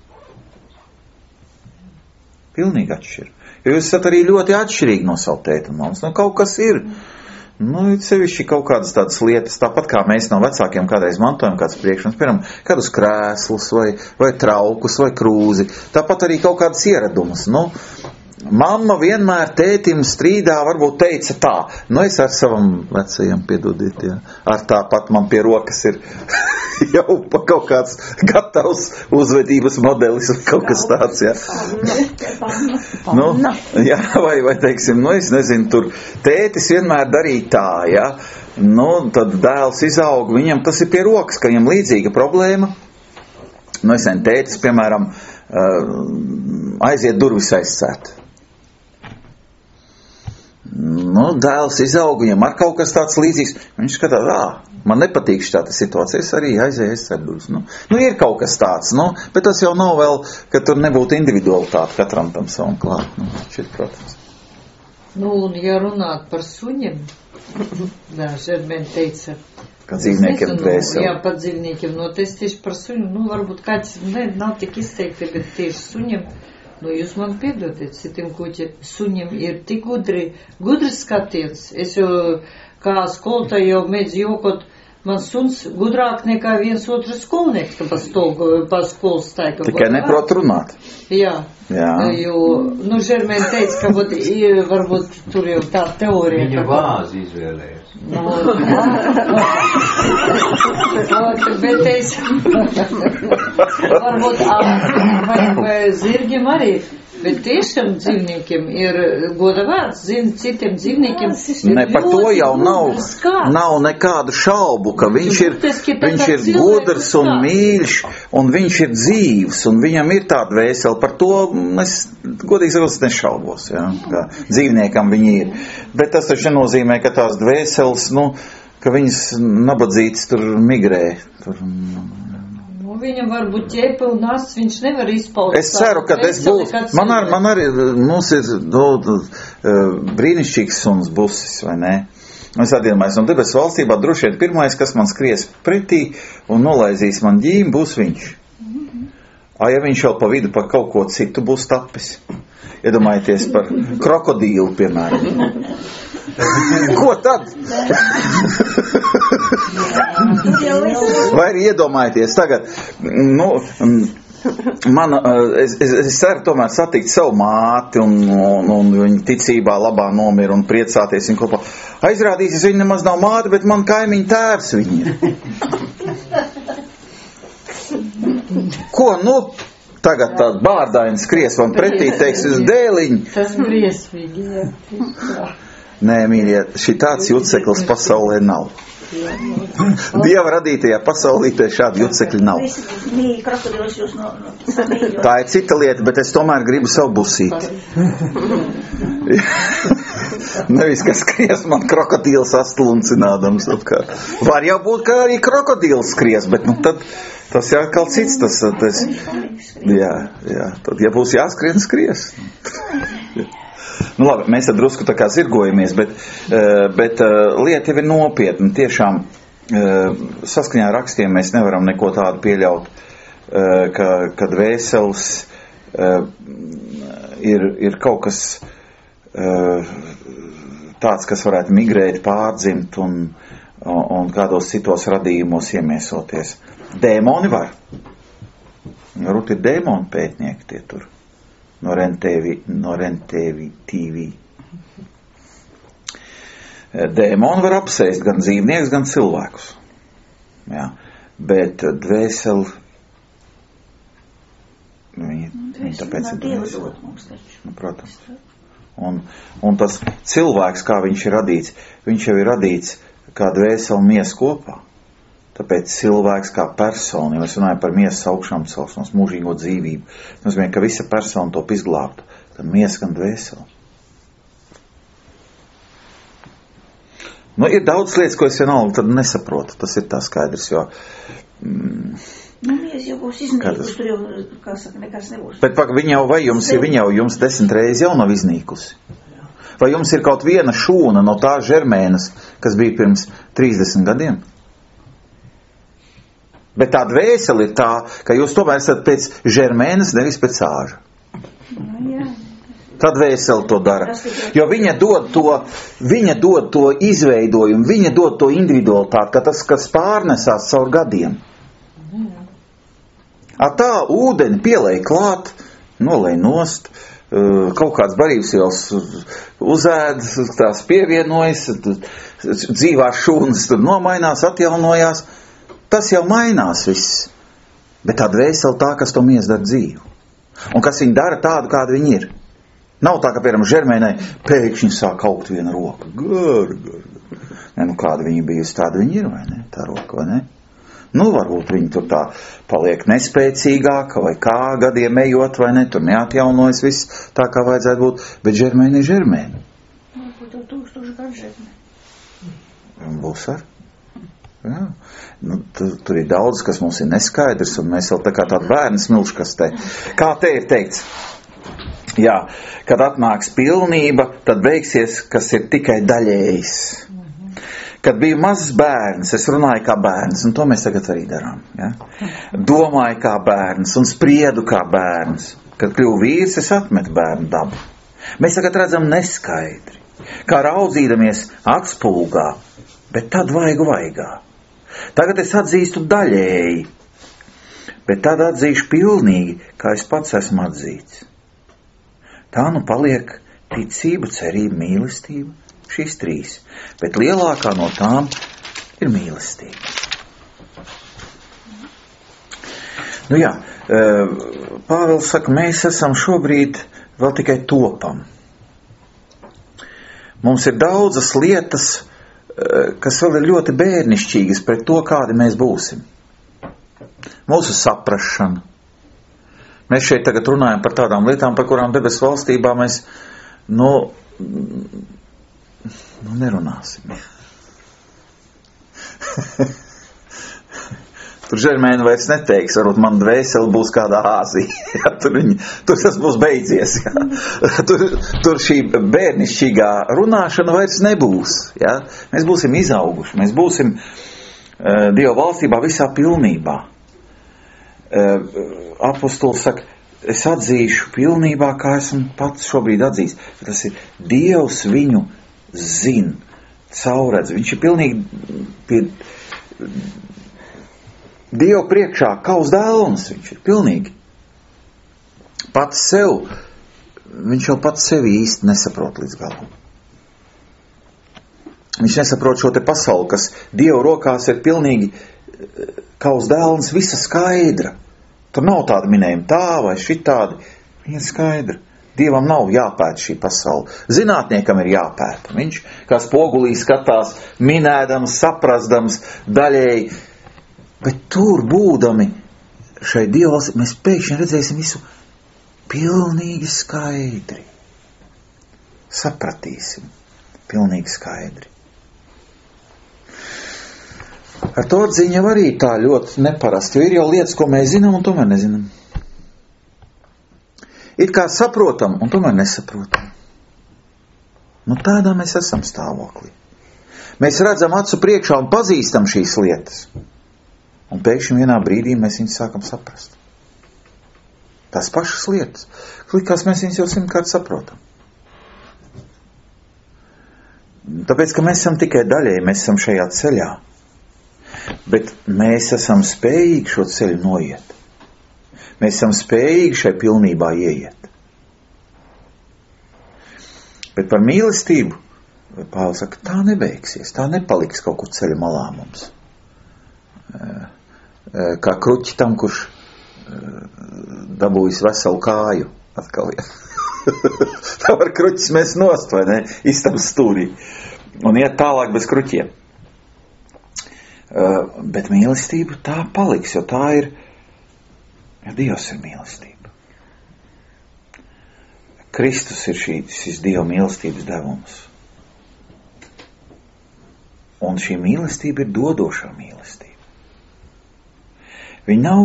Pilnīgi atšķir. Jo jūs esat arī ļoti atšķirīgi no savu tēti un mammas. Nu, kaut kas ir. Nu, sevišķi kaut kādas tādas lietas, tāpat kā mēs no vecākiem kādreiz mantojam kāds priekšmets, piemēram, kādus krēslus vai, vai traukus vai krūzi. Tāpat arī kaut kādas ieradumus. Nu, mamma vienmēr tētim strīdā varbūt teica tā. Nu, es ar savam vecajam piedodiet, jā. Ar tāpat man pie rokas ir jau pa kaut kāds gatavs uzvedības modelis vai kaut kas tāds, jā. Nu, jā, vai, vai teiksim, nu, es nezinu, tur tētis vienmēr darīja tā, jā. Nu, tad dēls izaug, viņam tas ir pie rokas, ka viņam līdzīga problēma. Nu, es nezinu, tētis, piemēram, aiziet durvis aizcēt. Nu, dēls izaug, viņam ar kaut kas tāds līdzīgs. Viņš skatās, ā, man nepatīk šāda situācija, es arī aizēju aizcēt durvis. Nu, nu, ir kaut kas tāds, nu, bet tas jau nav vēl, ka tur nebūtu individualitāte katram tam savam klāt. Nu, šit, protams. Nu, un ja runāt par suņiem, jā, Žermēn teica, kā dzīvniekiem dvēseli. Jā, par dzīvniekiem, no es tieši par suņu, nu, varbūt kāds, ne, nav tik izteikti, bet tieši suņiem. Nu, jūs man piedodiet, citiem kuķi suņiem ir tik gudri, gudri skatiens. Es jau, kā skolotāji jau mēdz jokot, man suns gudrāk nekā viens otrs skolnieks, ka pa, stolgu, pa skolas taika. Tikai neprot runāt. Jā. Jā. Jo, nu, Žermēn teica, ka būt, varbūt tur jau tā teorija. Viņa vāzi izvēlējās. Nu, bet es varbūt vai, vai zirgiem arī Bet tiešām dzīvniekiem ir goda vārds, zina citiem dzīvniekiem. Ne, par to jau nav, nav nekādu šaubu, ka viņš ir, viņš ir gudrs un mīļš, un viņš ir dzīvs, un viņam ir tāda vēsela. Par to es, godīgi sakot, nešaubos, ja, ka dzīvniekam viņi ir. Bet tas taču nenozīmē, ka tās dvēseles, nu, ka viņas nabadzītas tur migrē. Tur, Viņam var būt ķēpe un asts, viņš nevar izpaust. Es ceru, ka es būtu, man, ar, man arī, mums ir no, brīnišķīgs suns busis, vai ne? Es atdiemājos, un debesu valstībā droši vien pirmais, kas man skries pretī un nolaizīs man ģīm, būs viņš. Mm-hmm. A, ja viņš vēl pa vidu par kaut ko citu būs tapis. Iedomājieties par krokodīlu, piemēram. Ko tad? Vai arī iedomājieties tagad, nu, man, es, es, es ceru tomēr satikt savu māti un, un, un viņa ticībā labā nomira un priecāties viņa kopā. Aizrādīsies, viņa nemaz nav māte, bet man kaimiņa tēvs viņa. Ko, nu, tagad tāds bārdains skries man pretī, teiks uz dēliņu. Tas briesmīgi, jā. Nē, mīļie, šī tāds juceklis pasaulē nav. Dieva radītajā pasaulītē šādi jucekļi nav. Tā ir cita lieta, bet es tomēr gribu savu busīti. Nevis, ka skries man krokodīls astluncinādams apkārt. Var jau būt, ka arī krokodīls skries, bet nu tad tas jau kaut cits. Tas, tas, jā, jā, tad ja būs jāskrien, skries. Nu labi, mēs tad drusku tā kā zirgojamies, bet, bet lieta jau ir nopietna. Tiešām saskaņā ar rakstiem mēs nevaram neko tādu pieļaut, ka, kad vēsels ir, ir kaut kas tāds, kas varētu migrēt, pārdzimt un, un kādos citos radījumos iemiesoties. Dēmoni var. Varbūt ir dēmoni pētnieki tie tur. No Rentevi, no Rentevi T V. Dēmoni var apsēst gan dzīvniekus, gan cilvēkus. Jā. Bet dvēseli, viņi, viņi tāpēc ir dvēseli. Nu, protams. Un, un tas cilvēks, kā viņš ir radīts, viņš jau ir radīts kā dvēseli miesa kopā. Tāpēc cilvēks kā persona, ja es runāju par miesas augšām celšanos, mūžīgo dzīvību, tas nozīmē, ka visa persona top izglābta, gan miesa, gan dvēseli. Nu, ir daudz lietas, ko es vienalga tad nesaprotu, tas ir tā skaidrs, jo... Mm, nu, miesa jau būs iznīkusi, tur jau, kā saka, nekas nebūs. Bet pak, viņa jau, vai jums ir, viņa jau jums desmit reizes jau nav iznīkusi? Vai jums ir kaut viena šūna no tā žermēnas, kas bija pirms trīsdesmit gadiem? Bet tā dvēseli ir tā, ka jūs tomēr esat pēc žermēnas, nevis pēc āža. Tā dvēseli to dara. Jo viņa dod to, viņa dod to izveidojumu, viņa dod to individualitāti, ka tas, kas pārnesās caur gadiem. A tā ūdeni pielēja klāt, nolēja nost, kaut kāds barības vielas uzēd, tās pievienojas, dzīvās šūnas tur nomainās, atjaunojās. Tas jau mainās viss, bet tā dvēseli tā, kas to mies dara dzīvu. Un kas viņi dara tādu, kādu viņi ir. Nav tā, ka, piemēram, žermēnai pēkšņi sāk augt viena roka. Gar, gar, gar. Ne, nu, kāda viņa bijusi, tāda viņa ir, vai ne? Tā roka, vai ne? Nu, varbūt viņa tur tā paliek nespēcīgāka, vai kā gadiem ejot, vai ne? Tur neatjaunojas viss tā, kā vajadzētu būt, bet žermēni ir žermēni. Varbūt jau tūkstoši gadu žermēni. Būs ar? Jā. Nu, tur, tur ir daudz, kas mums ir neskaidrs, un mēs vēl tā kā tāda bērni smilškastē. Kā te ir teikts? Jā, kad atnāks pilnība, tad beigsies, kas ir tikai daļējs. Kad biju mazs bērns, es runāju kā bērns, un to mēs tagad arī darām. Ja? Domāju kā bērns un spriedu kā bērns. Kad kļuvu vīrs, es atmetu bērnu dabu. Mēs tagad redzam neskaidri, kā raudzīdamies atspulgā, bet tad vaigu vaigā. Tagad es atzīstu daļēji, bet tad atzīšu pilnīgi, kā es pats esmu atzīts. Tā nu paliek ticība, cerība, mīlestība, šīs trīs, bet lielākā no tām ir mīlestība. Nu jā, Pāvils saka, mēs esam šobrīd vēl tikai topam. Mums ir daudzas lietas, kas vēl ir ļoti bērnišķīgas pret to, kādi mēs būsim. Mūsu saprašana. Mēs šeit tagad runājam par tādām lietām, par kurām debesu valstībā mēs, nu, nu nerunāsim. Tur Žermēna vairs neteiks, varbūt man dvēseli būs kādā Āzija. Ja, tur, viņi, tur tas būs beidzies. Ja. Tur, tur šī bērnišķīgā runāšana vairs nebūs. Ja. Mēs būsim izauguši, mēs būsim uh, Dieva valstībā visā pilnībā. Uh, apostols saka, es atzīšu pilnībā, kā esmu pats šobrīd atzījis. Tas ir Dievs viņu zin, cauredz. Viņš ir pilnīgi pie Dievu priekšā kaus dēlons, viņš ir pilnīgi. Pats sev, viņš jau pats sevi īsti nesaprot līdz galam. Viņš nesaprot šo te pasauli, kas Dievu rokās ir pilnīgi kaus dēlons, visa skaidra. Tur nav tāda minējuma tā vai šitādi, viņa ir skaidra. Dievam nav jāpēta šī pasaule. Zinātniekam ir jāpēta. Viņš kā spogulī skatās, minēdams, saprasdams, daļēji. Bet tur būdami šai Dievas, mēs pēkšņi redzēsim visu pilnīgi skaidri. Sapratīsim pilnīgi skaidri. Ar to atziņa arī tā ļoti neparasti, jo ir jau lietas, ko mēs zinām un tomēr nezinām. It kā saprotam un tomēr nesaprotam. Nu tādā mēs esam stāvoklī. Mēs redzam acu priekšā un pazīstam šīs lietas. Un pēkšņi vienā brīdī mēs viņus sākam saprast. Tās pašas lietas. Likās, mēs viņus jau simtkārt saprotam. Tāpēc, ka mēs esam tikai daļēji, mēs esam šajā ceļā. Bet mēs esam spējīgi šo ceļu noiet. Mēs esam spējīgi šai pilnībā ieiet. Bet par mīlestību, Pāvils saka, tā nebeigsies, tā nepaliks kaut kur ceļa malā mums. Kā kruķi tam, kurš dabūjis veselu kāju atkal, ja. Tā var kruķis mēs nost, vai ne, istabas stūrī un iet tālāk bez kruķiem. Bet mīlestība tā paliks, jo tā ir, jo Dievs ir mīlestība. Kristus ir šī, šis Dieva mīlestības devums. Un šī mīlestība ir dodošā mīlestība. Viņa nav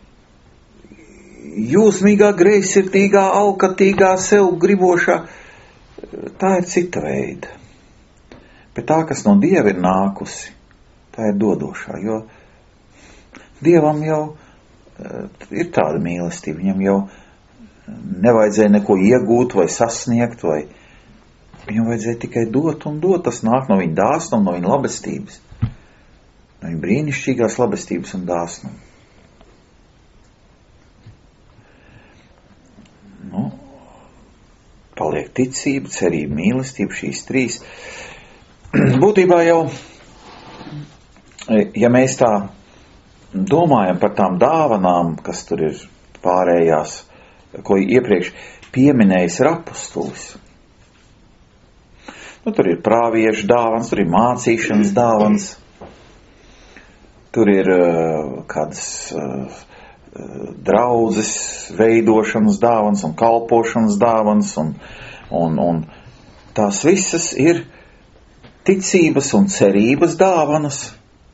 jūsmīgā, greizsirdīgā, alkatīgā, sev gribošā. Tā ir cita veida. Bet tā, kas no Dieva ir nākusi, tā ir dodošā. Jo Dievam jau ir tāda mīlestība. Viņam jau nevajadzēja neko iegūt vai sasniegt, vai viņam vajadzēja tikai dot un dot. Tas nāk no viņa dāsnuma, no viņa labestības. No viņa brīnišķīgās labestības un dāsnuma. Nu, paliek ticība, cerība, mīlestība, šīs trīs. Būtībā jau, ja mēs tā domājam par tām dāvanām, kas tur ir pārējās, ko iepriekš pieminējis ir apostolis. Nu, tur ir prāviešu dāvans, tur ir mācīšanas dāvans, tur ir uh, kādas uh, draudzes veidošanas dāvans un kalpošanas dāvans, un, un, un tās visas ir ticības un cerības dāvanas,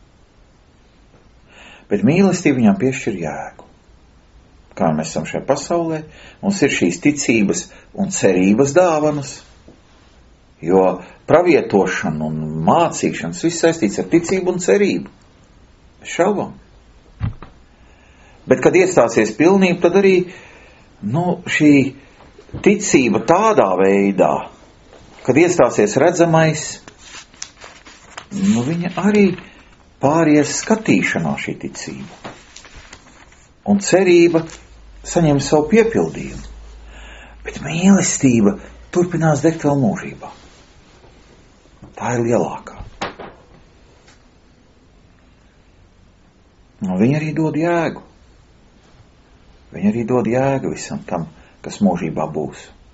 bet mīlestība viņām piešķir jēgu. Kā mēs esam šajā pasaulē, mums ir šīs ticības un cerības dāvanas, jo pravietošana un mācīšanas viss saistīts ar ticību un cerību. Šaubām. Bet, kad iestāsies pilnība, tad arī nu, šī ticība tādā veidā, kad iestāsies redzamais, nu, viņa arī pāries skatīšanā šī ticība. Un cerība saņem savu piepildījumu. Bet mīlestība turpinās degt vēl mūžībā. Tā ir lielākā. Un viņa arī dod jēgu. Viņa arī dod jēgu visam tam, kas mūžībā būs.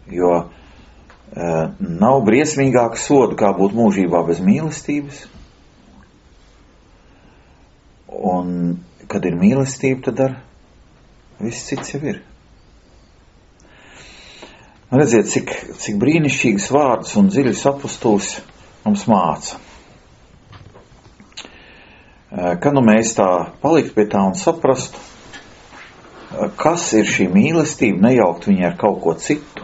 Jo uh, nav briesmīgāka soda, kā būt mūžībā bez mīlestības. Un, kad ir mīlestība, tad ar viss cits jau ir. Redziet, cik, cik brīnišķīgas vārdus un dziļus apustulis mums māca. Kad nu mēs tā paliktu pie tā un saprastu, kas ir šī mīlestība, nejaukt viņu ar kaut ko citu,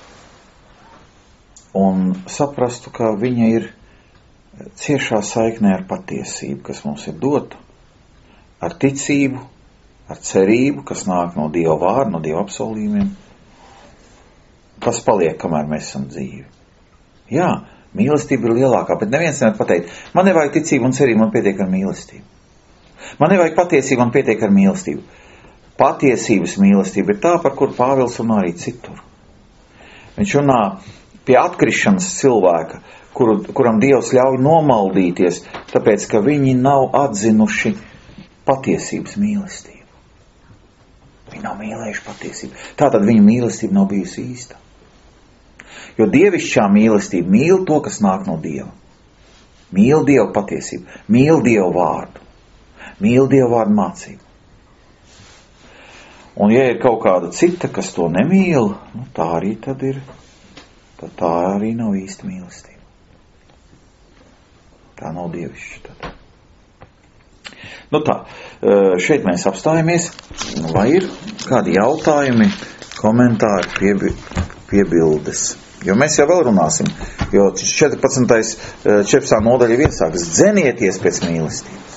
un saprastu, ka viņa ir ciešā saiknē ar patiesību, kas mums ir dota, ar ticību, ar cerību, kas nāk no Dieva vārda, no Dieva apsolījumiem. Tas paliek, kamēr mēs esam dzīvi. Jā, mīlestība ir lielākā, bet neviens nevar pateikt, man nevajag ticību un cerību, man pietiek ar mīlestību. Man nevajag patiesību, man pietiek ar mīlestību. Patiesības mīlestība ir tā, par kur Pāvils runā arī citur. Viņš runā pie atkrišanas cilvēka, kuru, kuram Dievs ļauj nomaldīties, tāpēc, ka viņi nav atzinuši patiesības mīlestību. Viņi nav mīlējuši patiesību. Tātad viņa mīlestība nav bijusi īsta. Jo dievišķā mīlestība mīl to, kas nāk no Dieva. Mīl Dievu patiesību, mīl Dievu vārdu, mīl Dievu vārdu mācību. Un ja ir kaut kāda cita, kas to nemīl, nu, tā arī tad ir, tad tā arī nav īsta mīlestība. Tā nav dievišķa tad. Nu tā, šeit mēs apstājamies, vai ir kādi jautājumi, komentāri, piebi, piebildes. Jo mēs jau vēl runāsim, jo četrpadsmitais četrpadsmitā nodaļa ir iesākas, dzenieties pēc mīlestības.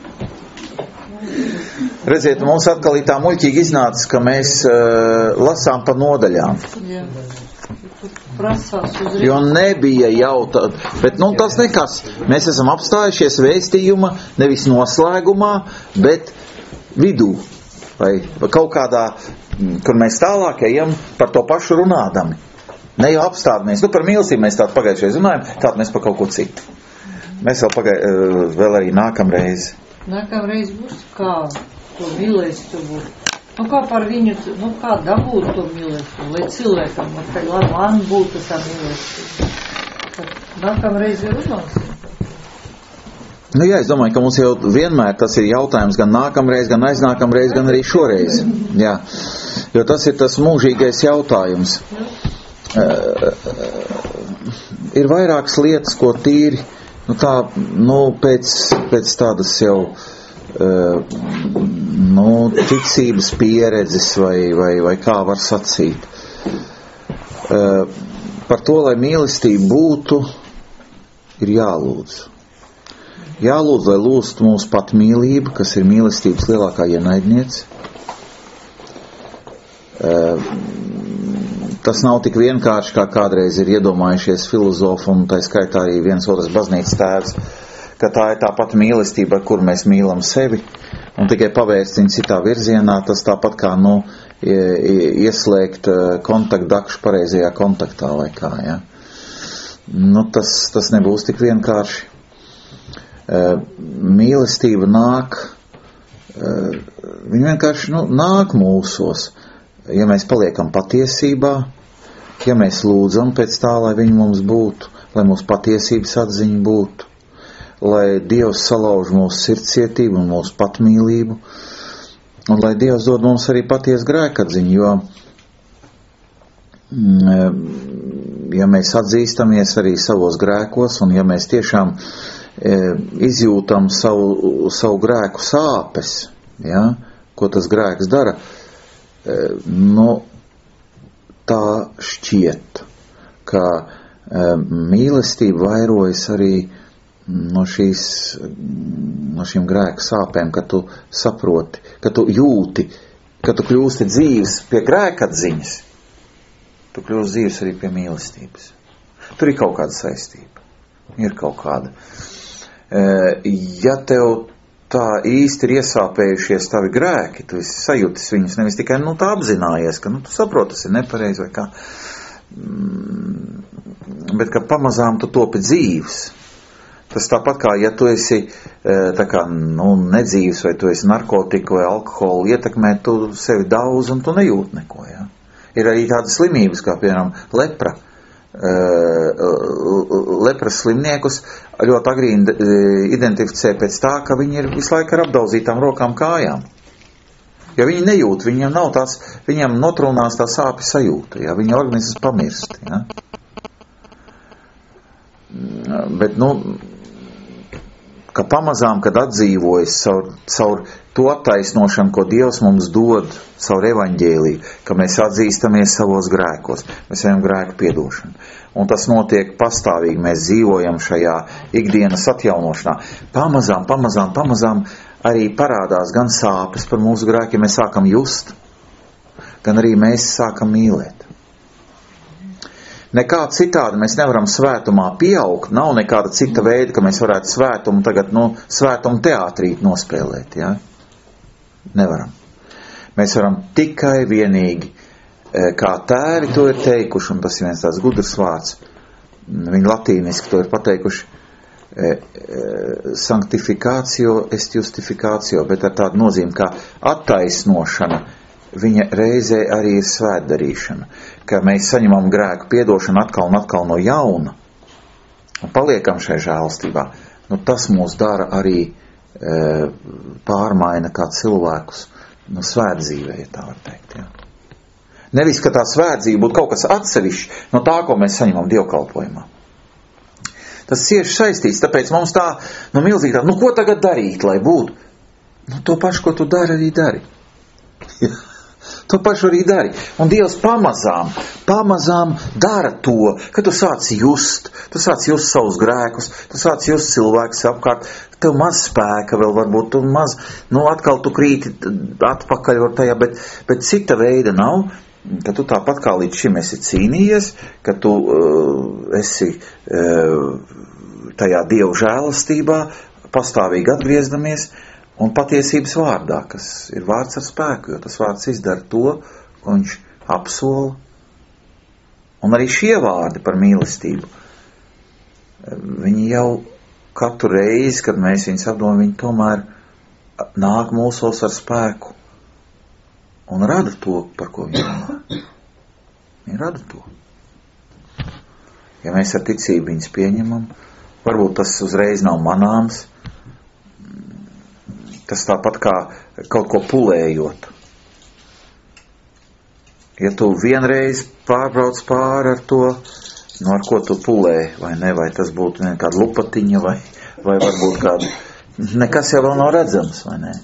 Redziet, mums atkal ir tā muļķīgi iznācis, ka mēs uh, lasām pa nodaļām. Jā. Prasās uzreiz. Jo nebija jautāt, bet nu tas nekas. Mēs esam apstājušies vēstījuma nevis noslēgumā, bet vidū. Vai kaut kādā, kur mēs tālāk ejam par to pašu runādami. Ne jau apstādamies. Nu par mīlestību mēs tādu pagājušajā runājam, tādu mēs par kaut ko citu. Mēs vēl, pagai, vēl arī nākamreiz. Nākamreiz būs kā to mīlestību. Nu kā par viņu, nu kā dabūt to mīlestību, lai cilvēkam, lai man būtu tā mīlestība. Nākamreiz ir runāsim. Nu jā, es domāju, ka mums jau vienmēr tas ir jautājums gan nākamreiz, gan aiznākamreiz, gan arī šoreiz. Jā, jo tas ir tas mūžīgais jautājums. Uh, ir vairākas lietas, ko tīri, nu tā, nu pēc, pēc tādas jau uh, nu, ticības pieredzes vai, vai, vai kā var sacīt. Uh, par to, lai mīlestība būtu, ir jālūdz. Jālūdz, lai lūst mūsu patmīlību, kas ir mīlestības lielākā ienaidniece. Uh, tas nav tik vienkārši, kā kādreiz ir iedomājušies filozofi un tā skaitā arī viens otrs baznīcas tēvs, ka tā ir tā pati mīlestība, ar kur mēs mīlam sevi, un tikai pavērst viņu citā virzienā, tas tāpat kā, nu, ieslēgt kontaktdakšu pareizajā kontaktā vai kā, ja. Nu, tas, tas nebūs tik vienkārši. Mīlestība nāk, viņa vienkārši, nu, nāk mūsos, ja mēs paliekam patiesībā, ja mēs lūdzam pēc tā, lai viņi mums būtu, lai mūsu patiesības atziņa būtu, lai Dievs salauž mūsu sirdscietību un mūsu patmīlību, un lai Dievs dod mums arī patiesu grēkatziņu, jo ja mēs atzīstamies arī savos grēkos, un ja mēs tiešām izjūtam savu, savu grēku sāpes, ja, ko tas grēks dara, nu, tā šķiet, ka mīlestība vairojas arī no šīs, no šīm grēku sāpēm, ka tu saproti, ka tu jūti, ka tu kļūsti dzīves pie grēkatziņas, tu kļūsti dzīves arī pie mīlestības. Tur ir kaut kāda saistība. Ir kaut kāda. Ja tev tā īsti ir iesāpējušies tavi grēki, tu esi sajūtis viņus, nevis tikai, nu, tā apzinājies, ka, nu, tu saproti, tas ir nepareizi vai kā, bet ka pamazām tu topi dzīves. Tas tāpat kā, ja tu esi, tā kā, nu, nedzīves, vai tu esi narkotiku vai alkoholu ietekmē, tu sevi daudz un tu nejūt neko, jā. Ir arī tādas slimības, kā piemēram lepra. Lepras slimniekus ļoti agrīni identificē pēc tā, ka viņi ir visu laiku ar apdauzītām rokām kājām. Ja viņi nejūt, viņiem nav tās, viņiem notrūnās tā sāpju sajūta, ja viņa organisms pamirst, ja. Bet, nu, ka pamazām, kad atdzīvojas caur, caur to attaisnošanu, ko Dievs mums dod caur evaņģēliju, ka mēs atzīstamies savos grēkos, mēs ejam grēku piedošanu. Un tas notiek pastāvīgi, mēs dzīvojam šajā ikdienas atjaunošanā. Pamazām, pamazām, pamazām arī parādās gan sāpes par mūsu grēkiem, mēs sākam just, gan arī mēs sākam mīlēt. Nekā citādi mēs nevaram svētumā pieaugt, nav nekāda cita veida, ka mēs varētu svētumu tagad, nu, svētumu teātrīt nospēlēt, ja? Nevaram. Mēs varam tikai vienīgi, kā tēvi to ir teikuši, un tas ir viens tāds gudrs vārds, viņi latīniski to ir pateikuši, sanctificācio est justificācio, bet ar tādu nozīmi kā attaisnošana, viņa reizē arī ir svētdarīšana, ka mēs saņemam grēku piedošanu atkal un atkal no jauna un paliekam šai žēlastībā. Nu, tas mūs dara arī e, pārmaina kā cilvēkus nu, svētdzīvē, ja tā var teikt. Ja. Nevis, ka tā svētdzīve būtu kaut kas atsevišķi no tā, ko mēs saņemam dievkalpojumā. Tas cieši saistīts, tāpēc mums tā, nu, milzīgi tā, nu, ko tagad darīt, lai būtu? Nu, to pašu, ko tu dari, arī dari. To pašu arī dari. Un Dievs pamazām, pamazām dara to, ka tu sāc just, tu sāc just savus grēkus, tu sāc just cilvēkus apkārt, tev maz spēka vēl varbūt, tu maz, nu atkal tu krīti atpakaļ var tajā, bet, bet cita veida nav, ka tu tāpat kā līdz šim esi cīnījies, ka tu uh, esi uh, tajā Dievu žēlastībā, pastāvīgi atgriezdamies, un patiesības vārdā, kas ir vārds ar spēku, jo tas vārds izdara to, ko viņš apsola. Un arī šie vārdi par mīlestību, viņi jau katru reizi, kad mēs viņus apdomājam, viņi tomēr nāk mūsos ar spēku un rada to, par ko viņi runā. Viņi rada to. Ja mēs ar ticību viņus pieņemam, varbūt tas uzreiz nav manāms, tas tāpat kā kaut ko pulējot. Ja tu vienreiz pārbrauc pāri ar to, nu ar ko tu pulē, vai ne, vai tas būtu ne, kāda lupatiņa, vai, vai varbūt kāda, nekas jau vēl nav redzams, vai ne.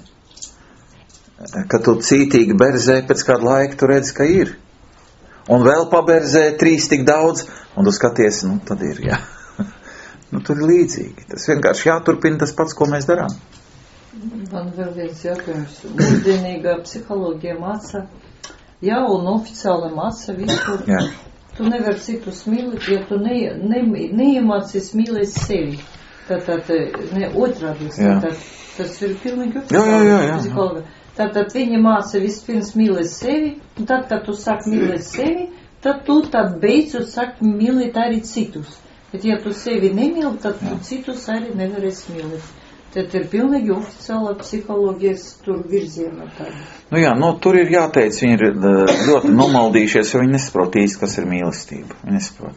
Kad tu cītīgi berzē, pēc kāda laika tu redzi, ka ir. Un vēl paberzē trīs tik daudz, un tu skaties, nu tad ir, jā. Nu tur ir līdzīgi. Tas vienkārši jāturpina tas pats, ko mēs darām. Man vēl viens jautājums. Mūsdienīgā psiholoģija māca, jā, un oficiāli māca vispār. Jā. Tu nevar citus mīlēt, ja tu ne, ne, neiemācies mīlēt sevi. Tātad, ne otrādīs. Tātad, tas ir pilnīgi oficiāli psihologa. Tātad viņi māca vispirms mīlēt sevi, un tad, kad tu sāki mīlēt sevi, tad tu tad beidzot sāki mīlēt arī citus. Bet ja tu sevi nemīli, tad tu citus arī nevarēsi mīlēt. Tad ir pilnīgi oficiāla psiholoģijas tur virziena tāda. Nu jā, nu tur ir jāteic, viņi ir ļoti nomaldījušies, jo viņi nesaprot īsti, kas ir mīlestība. Viņi nesaprot.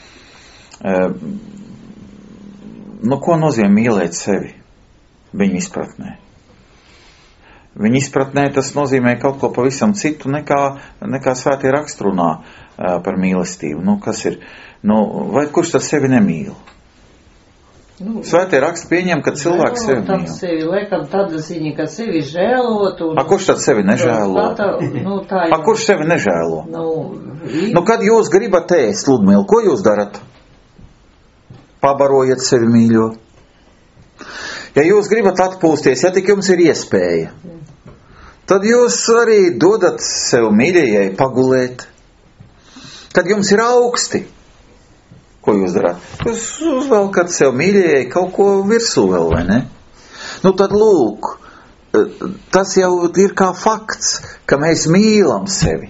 Uh, nu, ko nozīmē mīlēt sevi? Viņa izpratnē. Viņa izpratnē tas nozīmē kaut ko pavisam citu nekā, nekā svētie raksturunā uh, par mīlestību. Nu, kas ir, nu, vai kurš tas sevi nemīl? Nu, svētie raksti pieņem, ka cilvēks sevi mīl. Sevi, laikam tāda ziņa, ka sevi žēlot. Un, A kurš tad sevi nežēlo? Tā, nu, tā A kurš sevi nežēlo? Nu, i... nu, kad jūs gribat ēst, Ludmila, ko jūs darat? Pabarojiet sevi mīļo. Ja jūs gribat atpūsties, ja tik jums ir iespēja, tad jūs arī dodat sev mīļajai pagulēt. Kad jums ir augsti, ko jūs darāt? Jūs uzvelkat sev mīļajai kaut ko virsū vēl, vai ne? Nu tad lūk, tas jau ir kā fakts, ka mēs mīlam sevi.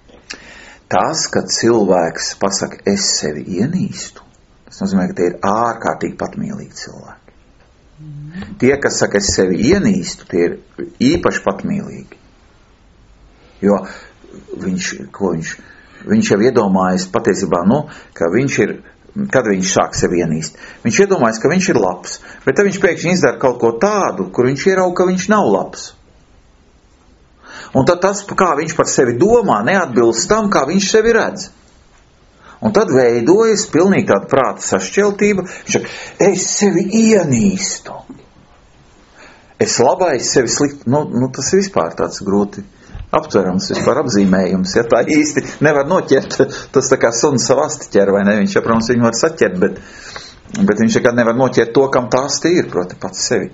Tas, kad cilvēks pasaka, es sevi ienīstu, tas nozīmē, ka tie ir ārkārtīgi patmīlīgi cilvēki. Mm. Tie, kas saka, es sevi ienīstu, tie ir īpaši patmīlīgi. Jo viņš, ko viņš, viņš jau iedomājas patiesībā, nu, ka viņš ir, kad viņš sāk sevi ienīst. Viņš iedomājas, ka viņš ir labs, bet tad viņš pēkšņi izdara kaut ko tādu, kur viņš ierauga, ka viņš nav labs. Un tad tas, kā viņš par sevi domā, neatbilst tam, kā viņš sevi redz. Un tad veidojas pilnīgi tāda prāta sašķeltība. Viņš saka, es sevi ienīstu. Es labais sevi slikti. Nu, nu, tas ir vispār tāds grūti aptverams, vispār apzīmējums. Ja tā īsti nevar noķert, tas tā kā suns savu asti ķer, vai ne? Viņš, ja, protams, viņu var saķert, bet, bet viņš nekad nevar noķert to, kam tā asti ir, proti pats sevi.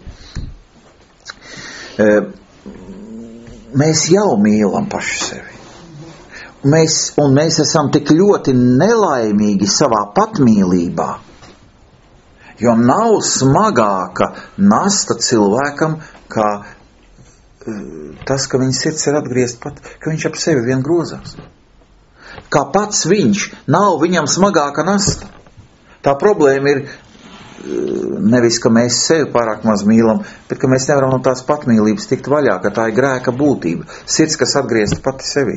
E, mēs jau mīlam paši sevi. Mēs, un mēs esam tik ļoti nelaimīgi savā patmīlībā, jo nav smagāka nasta cilvēkam, kā tas, ka viņa sirds ir atgriezt pat, ka viņš ap sevi vien grozās. Kā pats viņš, nav viņam smagāka nasta. Tā problēma ir nevis, ka mēs sevi pārāk maz mīlam, bet ka mēs nevaram no tās patmīlības tikt vaļā, ka tā ir grēka būtība. Sirds, kas atgriezt pati sevi.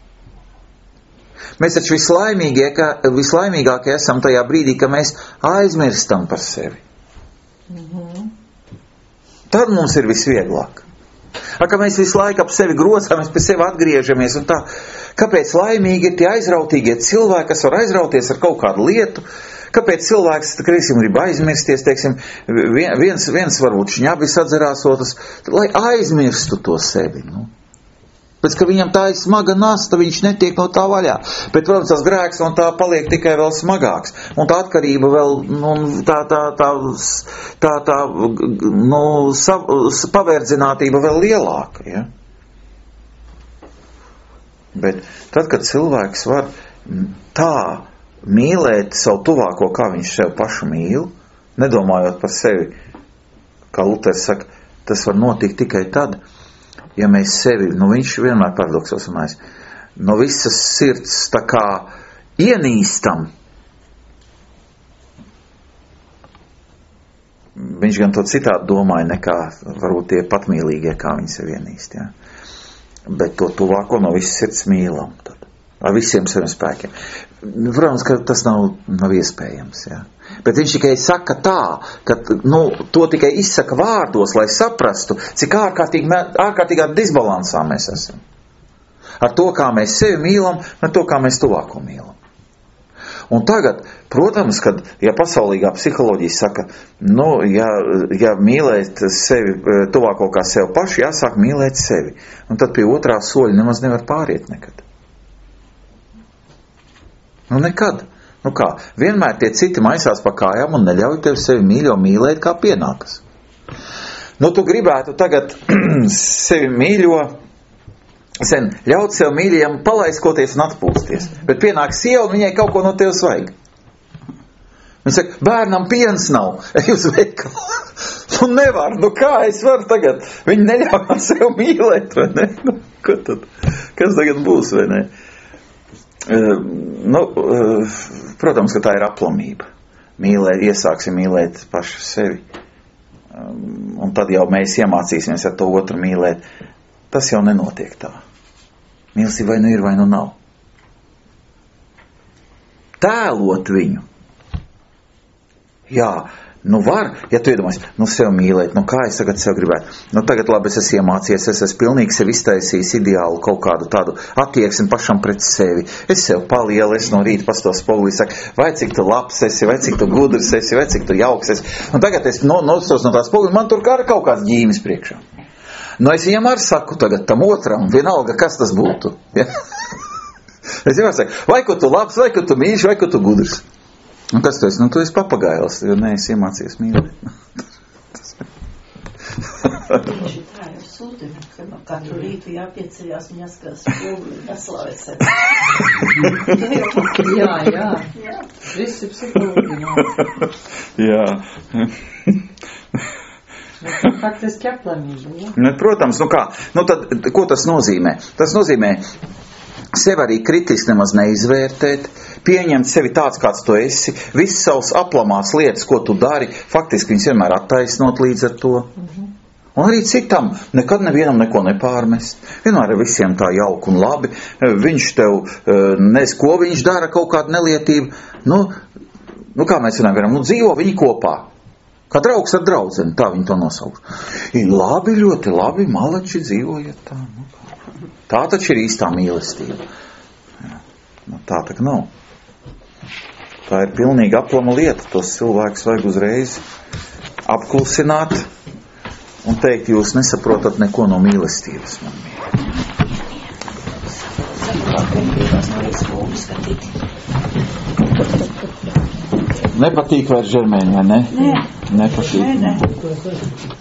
Mēs taču vislaimīgākie esam tajā brīdī, ka mēs aizmirstam par sevi. Mm-hmm. Tad mums ir visvieglāk. Ar, ka mēs visu laiku ap sevi grozāmies, pie sevi atgriežamies un tā. Kāpēc laimīgi ir tie aizrautīgie cilvēki, kas var aizrauties ar kaut kādu lietu? Kāpēc cilvēks, teiksim, grib aizmirsties, teiksim, viens, viens varbūt šņabis atzerās otrs, lai aizmirstu to sevi, nu? Pēc, ka viņam tā ir smaga nasta, viņš netiek no tā vaļā. Bet, protams, tas grēks un tā paliek tikai vēl smagāks. Un tā atkarība vēl, nu, tā, tā, tā, tā, tā, nu, sav, pavērdzinātība vēl lielāka, ja? Bet tad, kad cilvēks var tā mīlēt savu tuvāko, kā viņš sev pašu mīl, nedomājot par sevi, kā Luters saka, tas var notikt tikai tad, ja mēs sevi, nu viņš vienmēr paradoksos runājas, no visas sirds tā kā ienīstam. Viņš gan to citādi domāja, nekā varbūt tie patmīlīgie, kā viņi sevi ienīst, ja? Bet to tuvāko no visas sirds mīlam tad, ar visiem saviem spēkiem. Protams, ka tas nav, nav iespējams, ja? Bet viņš tikai saka tā, ka, nu, to tikai izsaka vārdos, lai saprastu, cik ārkārtīgi, ārkārtīgā disbalansā mēs esam. Ar to, kā mēs sevi mīlam, un to, kā mēs tuvāko mīlam. Un tagad, protams, kad, ja pasaulīgā psiholoģija saka, nu, ja, ja mīlēt sevi tuvāko kā sev paši, jāsāk mīlēt sevi. Un tad pie otrā soļa nemaz nevar pāriet nekad. Nu, nekad. Nu kā, vienmēr tie citi maisās pa kājām un neļauj tev sevi mīļo mīlēt, kā pienākas. Nu, tu gribētu tagad sevi mīļo, sen, ļaut sev mīļajam palaiskoties un atpūsties. Bet pienāk sieva un viņai kaut ko no tevis vajag. Viņa saka, bērnam piens nav, ej uz veikalu. Nu, nevar, nu kā es varu tagad? Viņa neļauj sev mīlēt, vai ne? Nu, ko tad? Kas tagad būs, vai ne? Uh, nu, uh, protams, ka tā ir aplamība. Mīlēt, iesāksim mīlēt paši sevi. Um, un tad jau mēs iemācīsimies ar to otru mīlēt. Tas jau nenotiek tā. Mīlestība vai nu ir, vai nu nav. Tēlot viņu. Jā, nu var, ja tu iedomājies, nu sev mīlēt, nu kā es tagad sev gribētu. Nu tagad labi, es esmu iemācījies, es esmu pilnīgi sev iztaisījis ideālu kaut kādu tādu attieksmi pašam pret sevi. Es sev palielu, es no rīta pastos spogulī, saku, vai cik tu labs esi, vai cik tu gudrs esi, vai cik tu jauks esi. Un tagad es no, nostos no tās spogulī, man tur kā kaut kāds ģīmis priekšā. Nu es viņam arī saku tagad tam otram, vienalga, kas tas būtu. Ja? Es vienmēr saku, vai ko tu labs, vai ko tu mīļš, vai ko tu gudrs. Un kas tu esi? Nu, tu esi papagailis, jo ne, es iemācījies mīlēt. Viņš ir tā jau sūtina, ka no katru rītu jāpieceļās un jāskatās spoguli un jāslāvēt sevi. Jā, jā. jā. Viss ir psiholoģija. Jā. Tā faktiski aplamība, jā. Ne, protams, nu kā? Nu tad, ko tas nozīmē? Tas nozīmē sevi arī kritiski nemaz neizvērtēt, pieņemt sevi tāds, kāds tu esi, visas savas aplamās lietas, ko tu dari, faktiski viņas vienmēr attaisnot līdz ar to. Mm-hmm. Un arī citam nekad nevienam neko nepārmest. Vienmēr ar visiem tā jauki un labi. Viņš tev, nes ko viņš dara, kaut kādu nelietību. Nu, nu kā mēs vienam, nu dzīvo viņi kopā. Kā draugs ar draudzeni, tā viņi to nosauc. Ir labi, ļoti labi, malači dzīvojiet tā. Nu, tā taču ir īstā mīlestība. Nu, tā tak nav. Tā ir pilnīgi aplama lieta. Tos cilvēkus vajag uzreiz apklusināt un teikt, jūs nesaprotat neko no mīlestības. Nepatīk vairs Žermēņa, vai ne? Nē. Nepatīk. Nē, nē.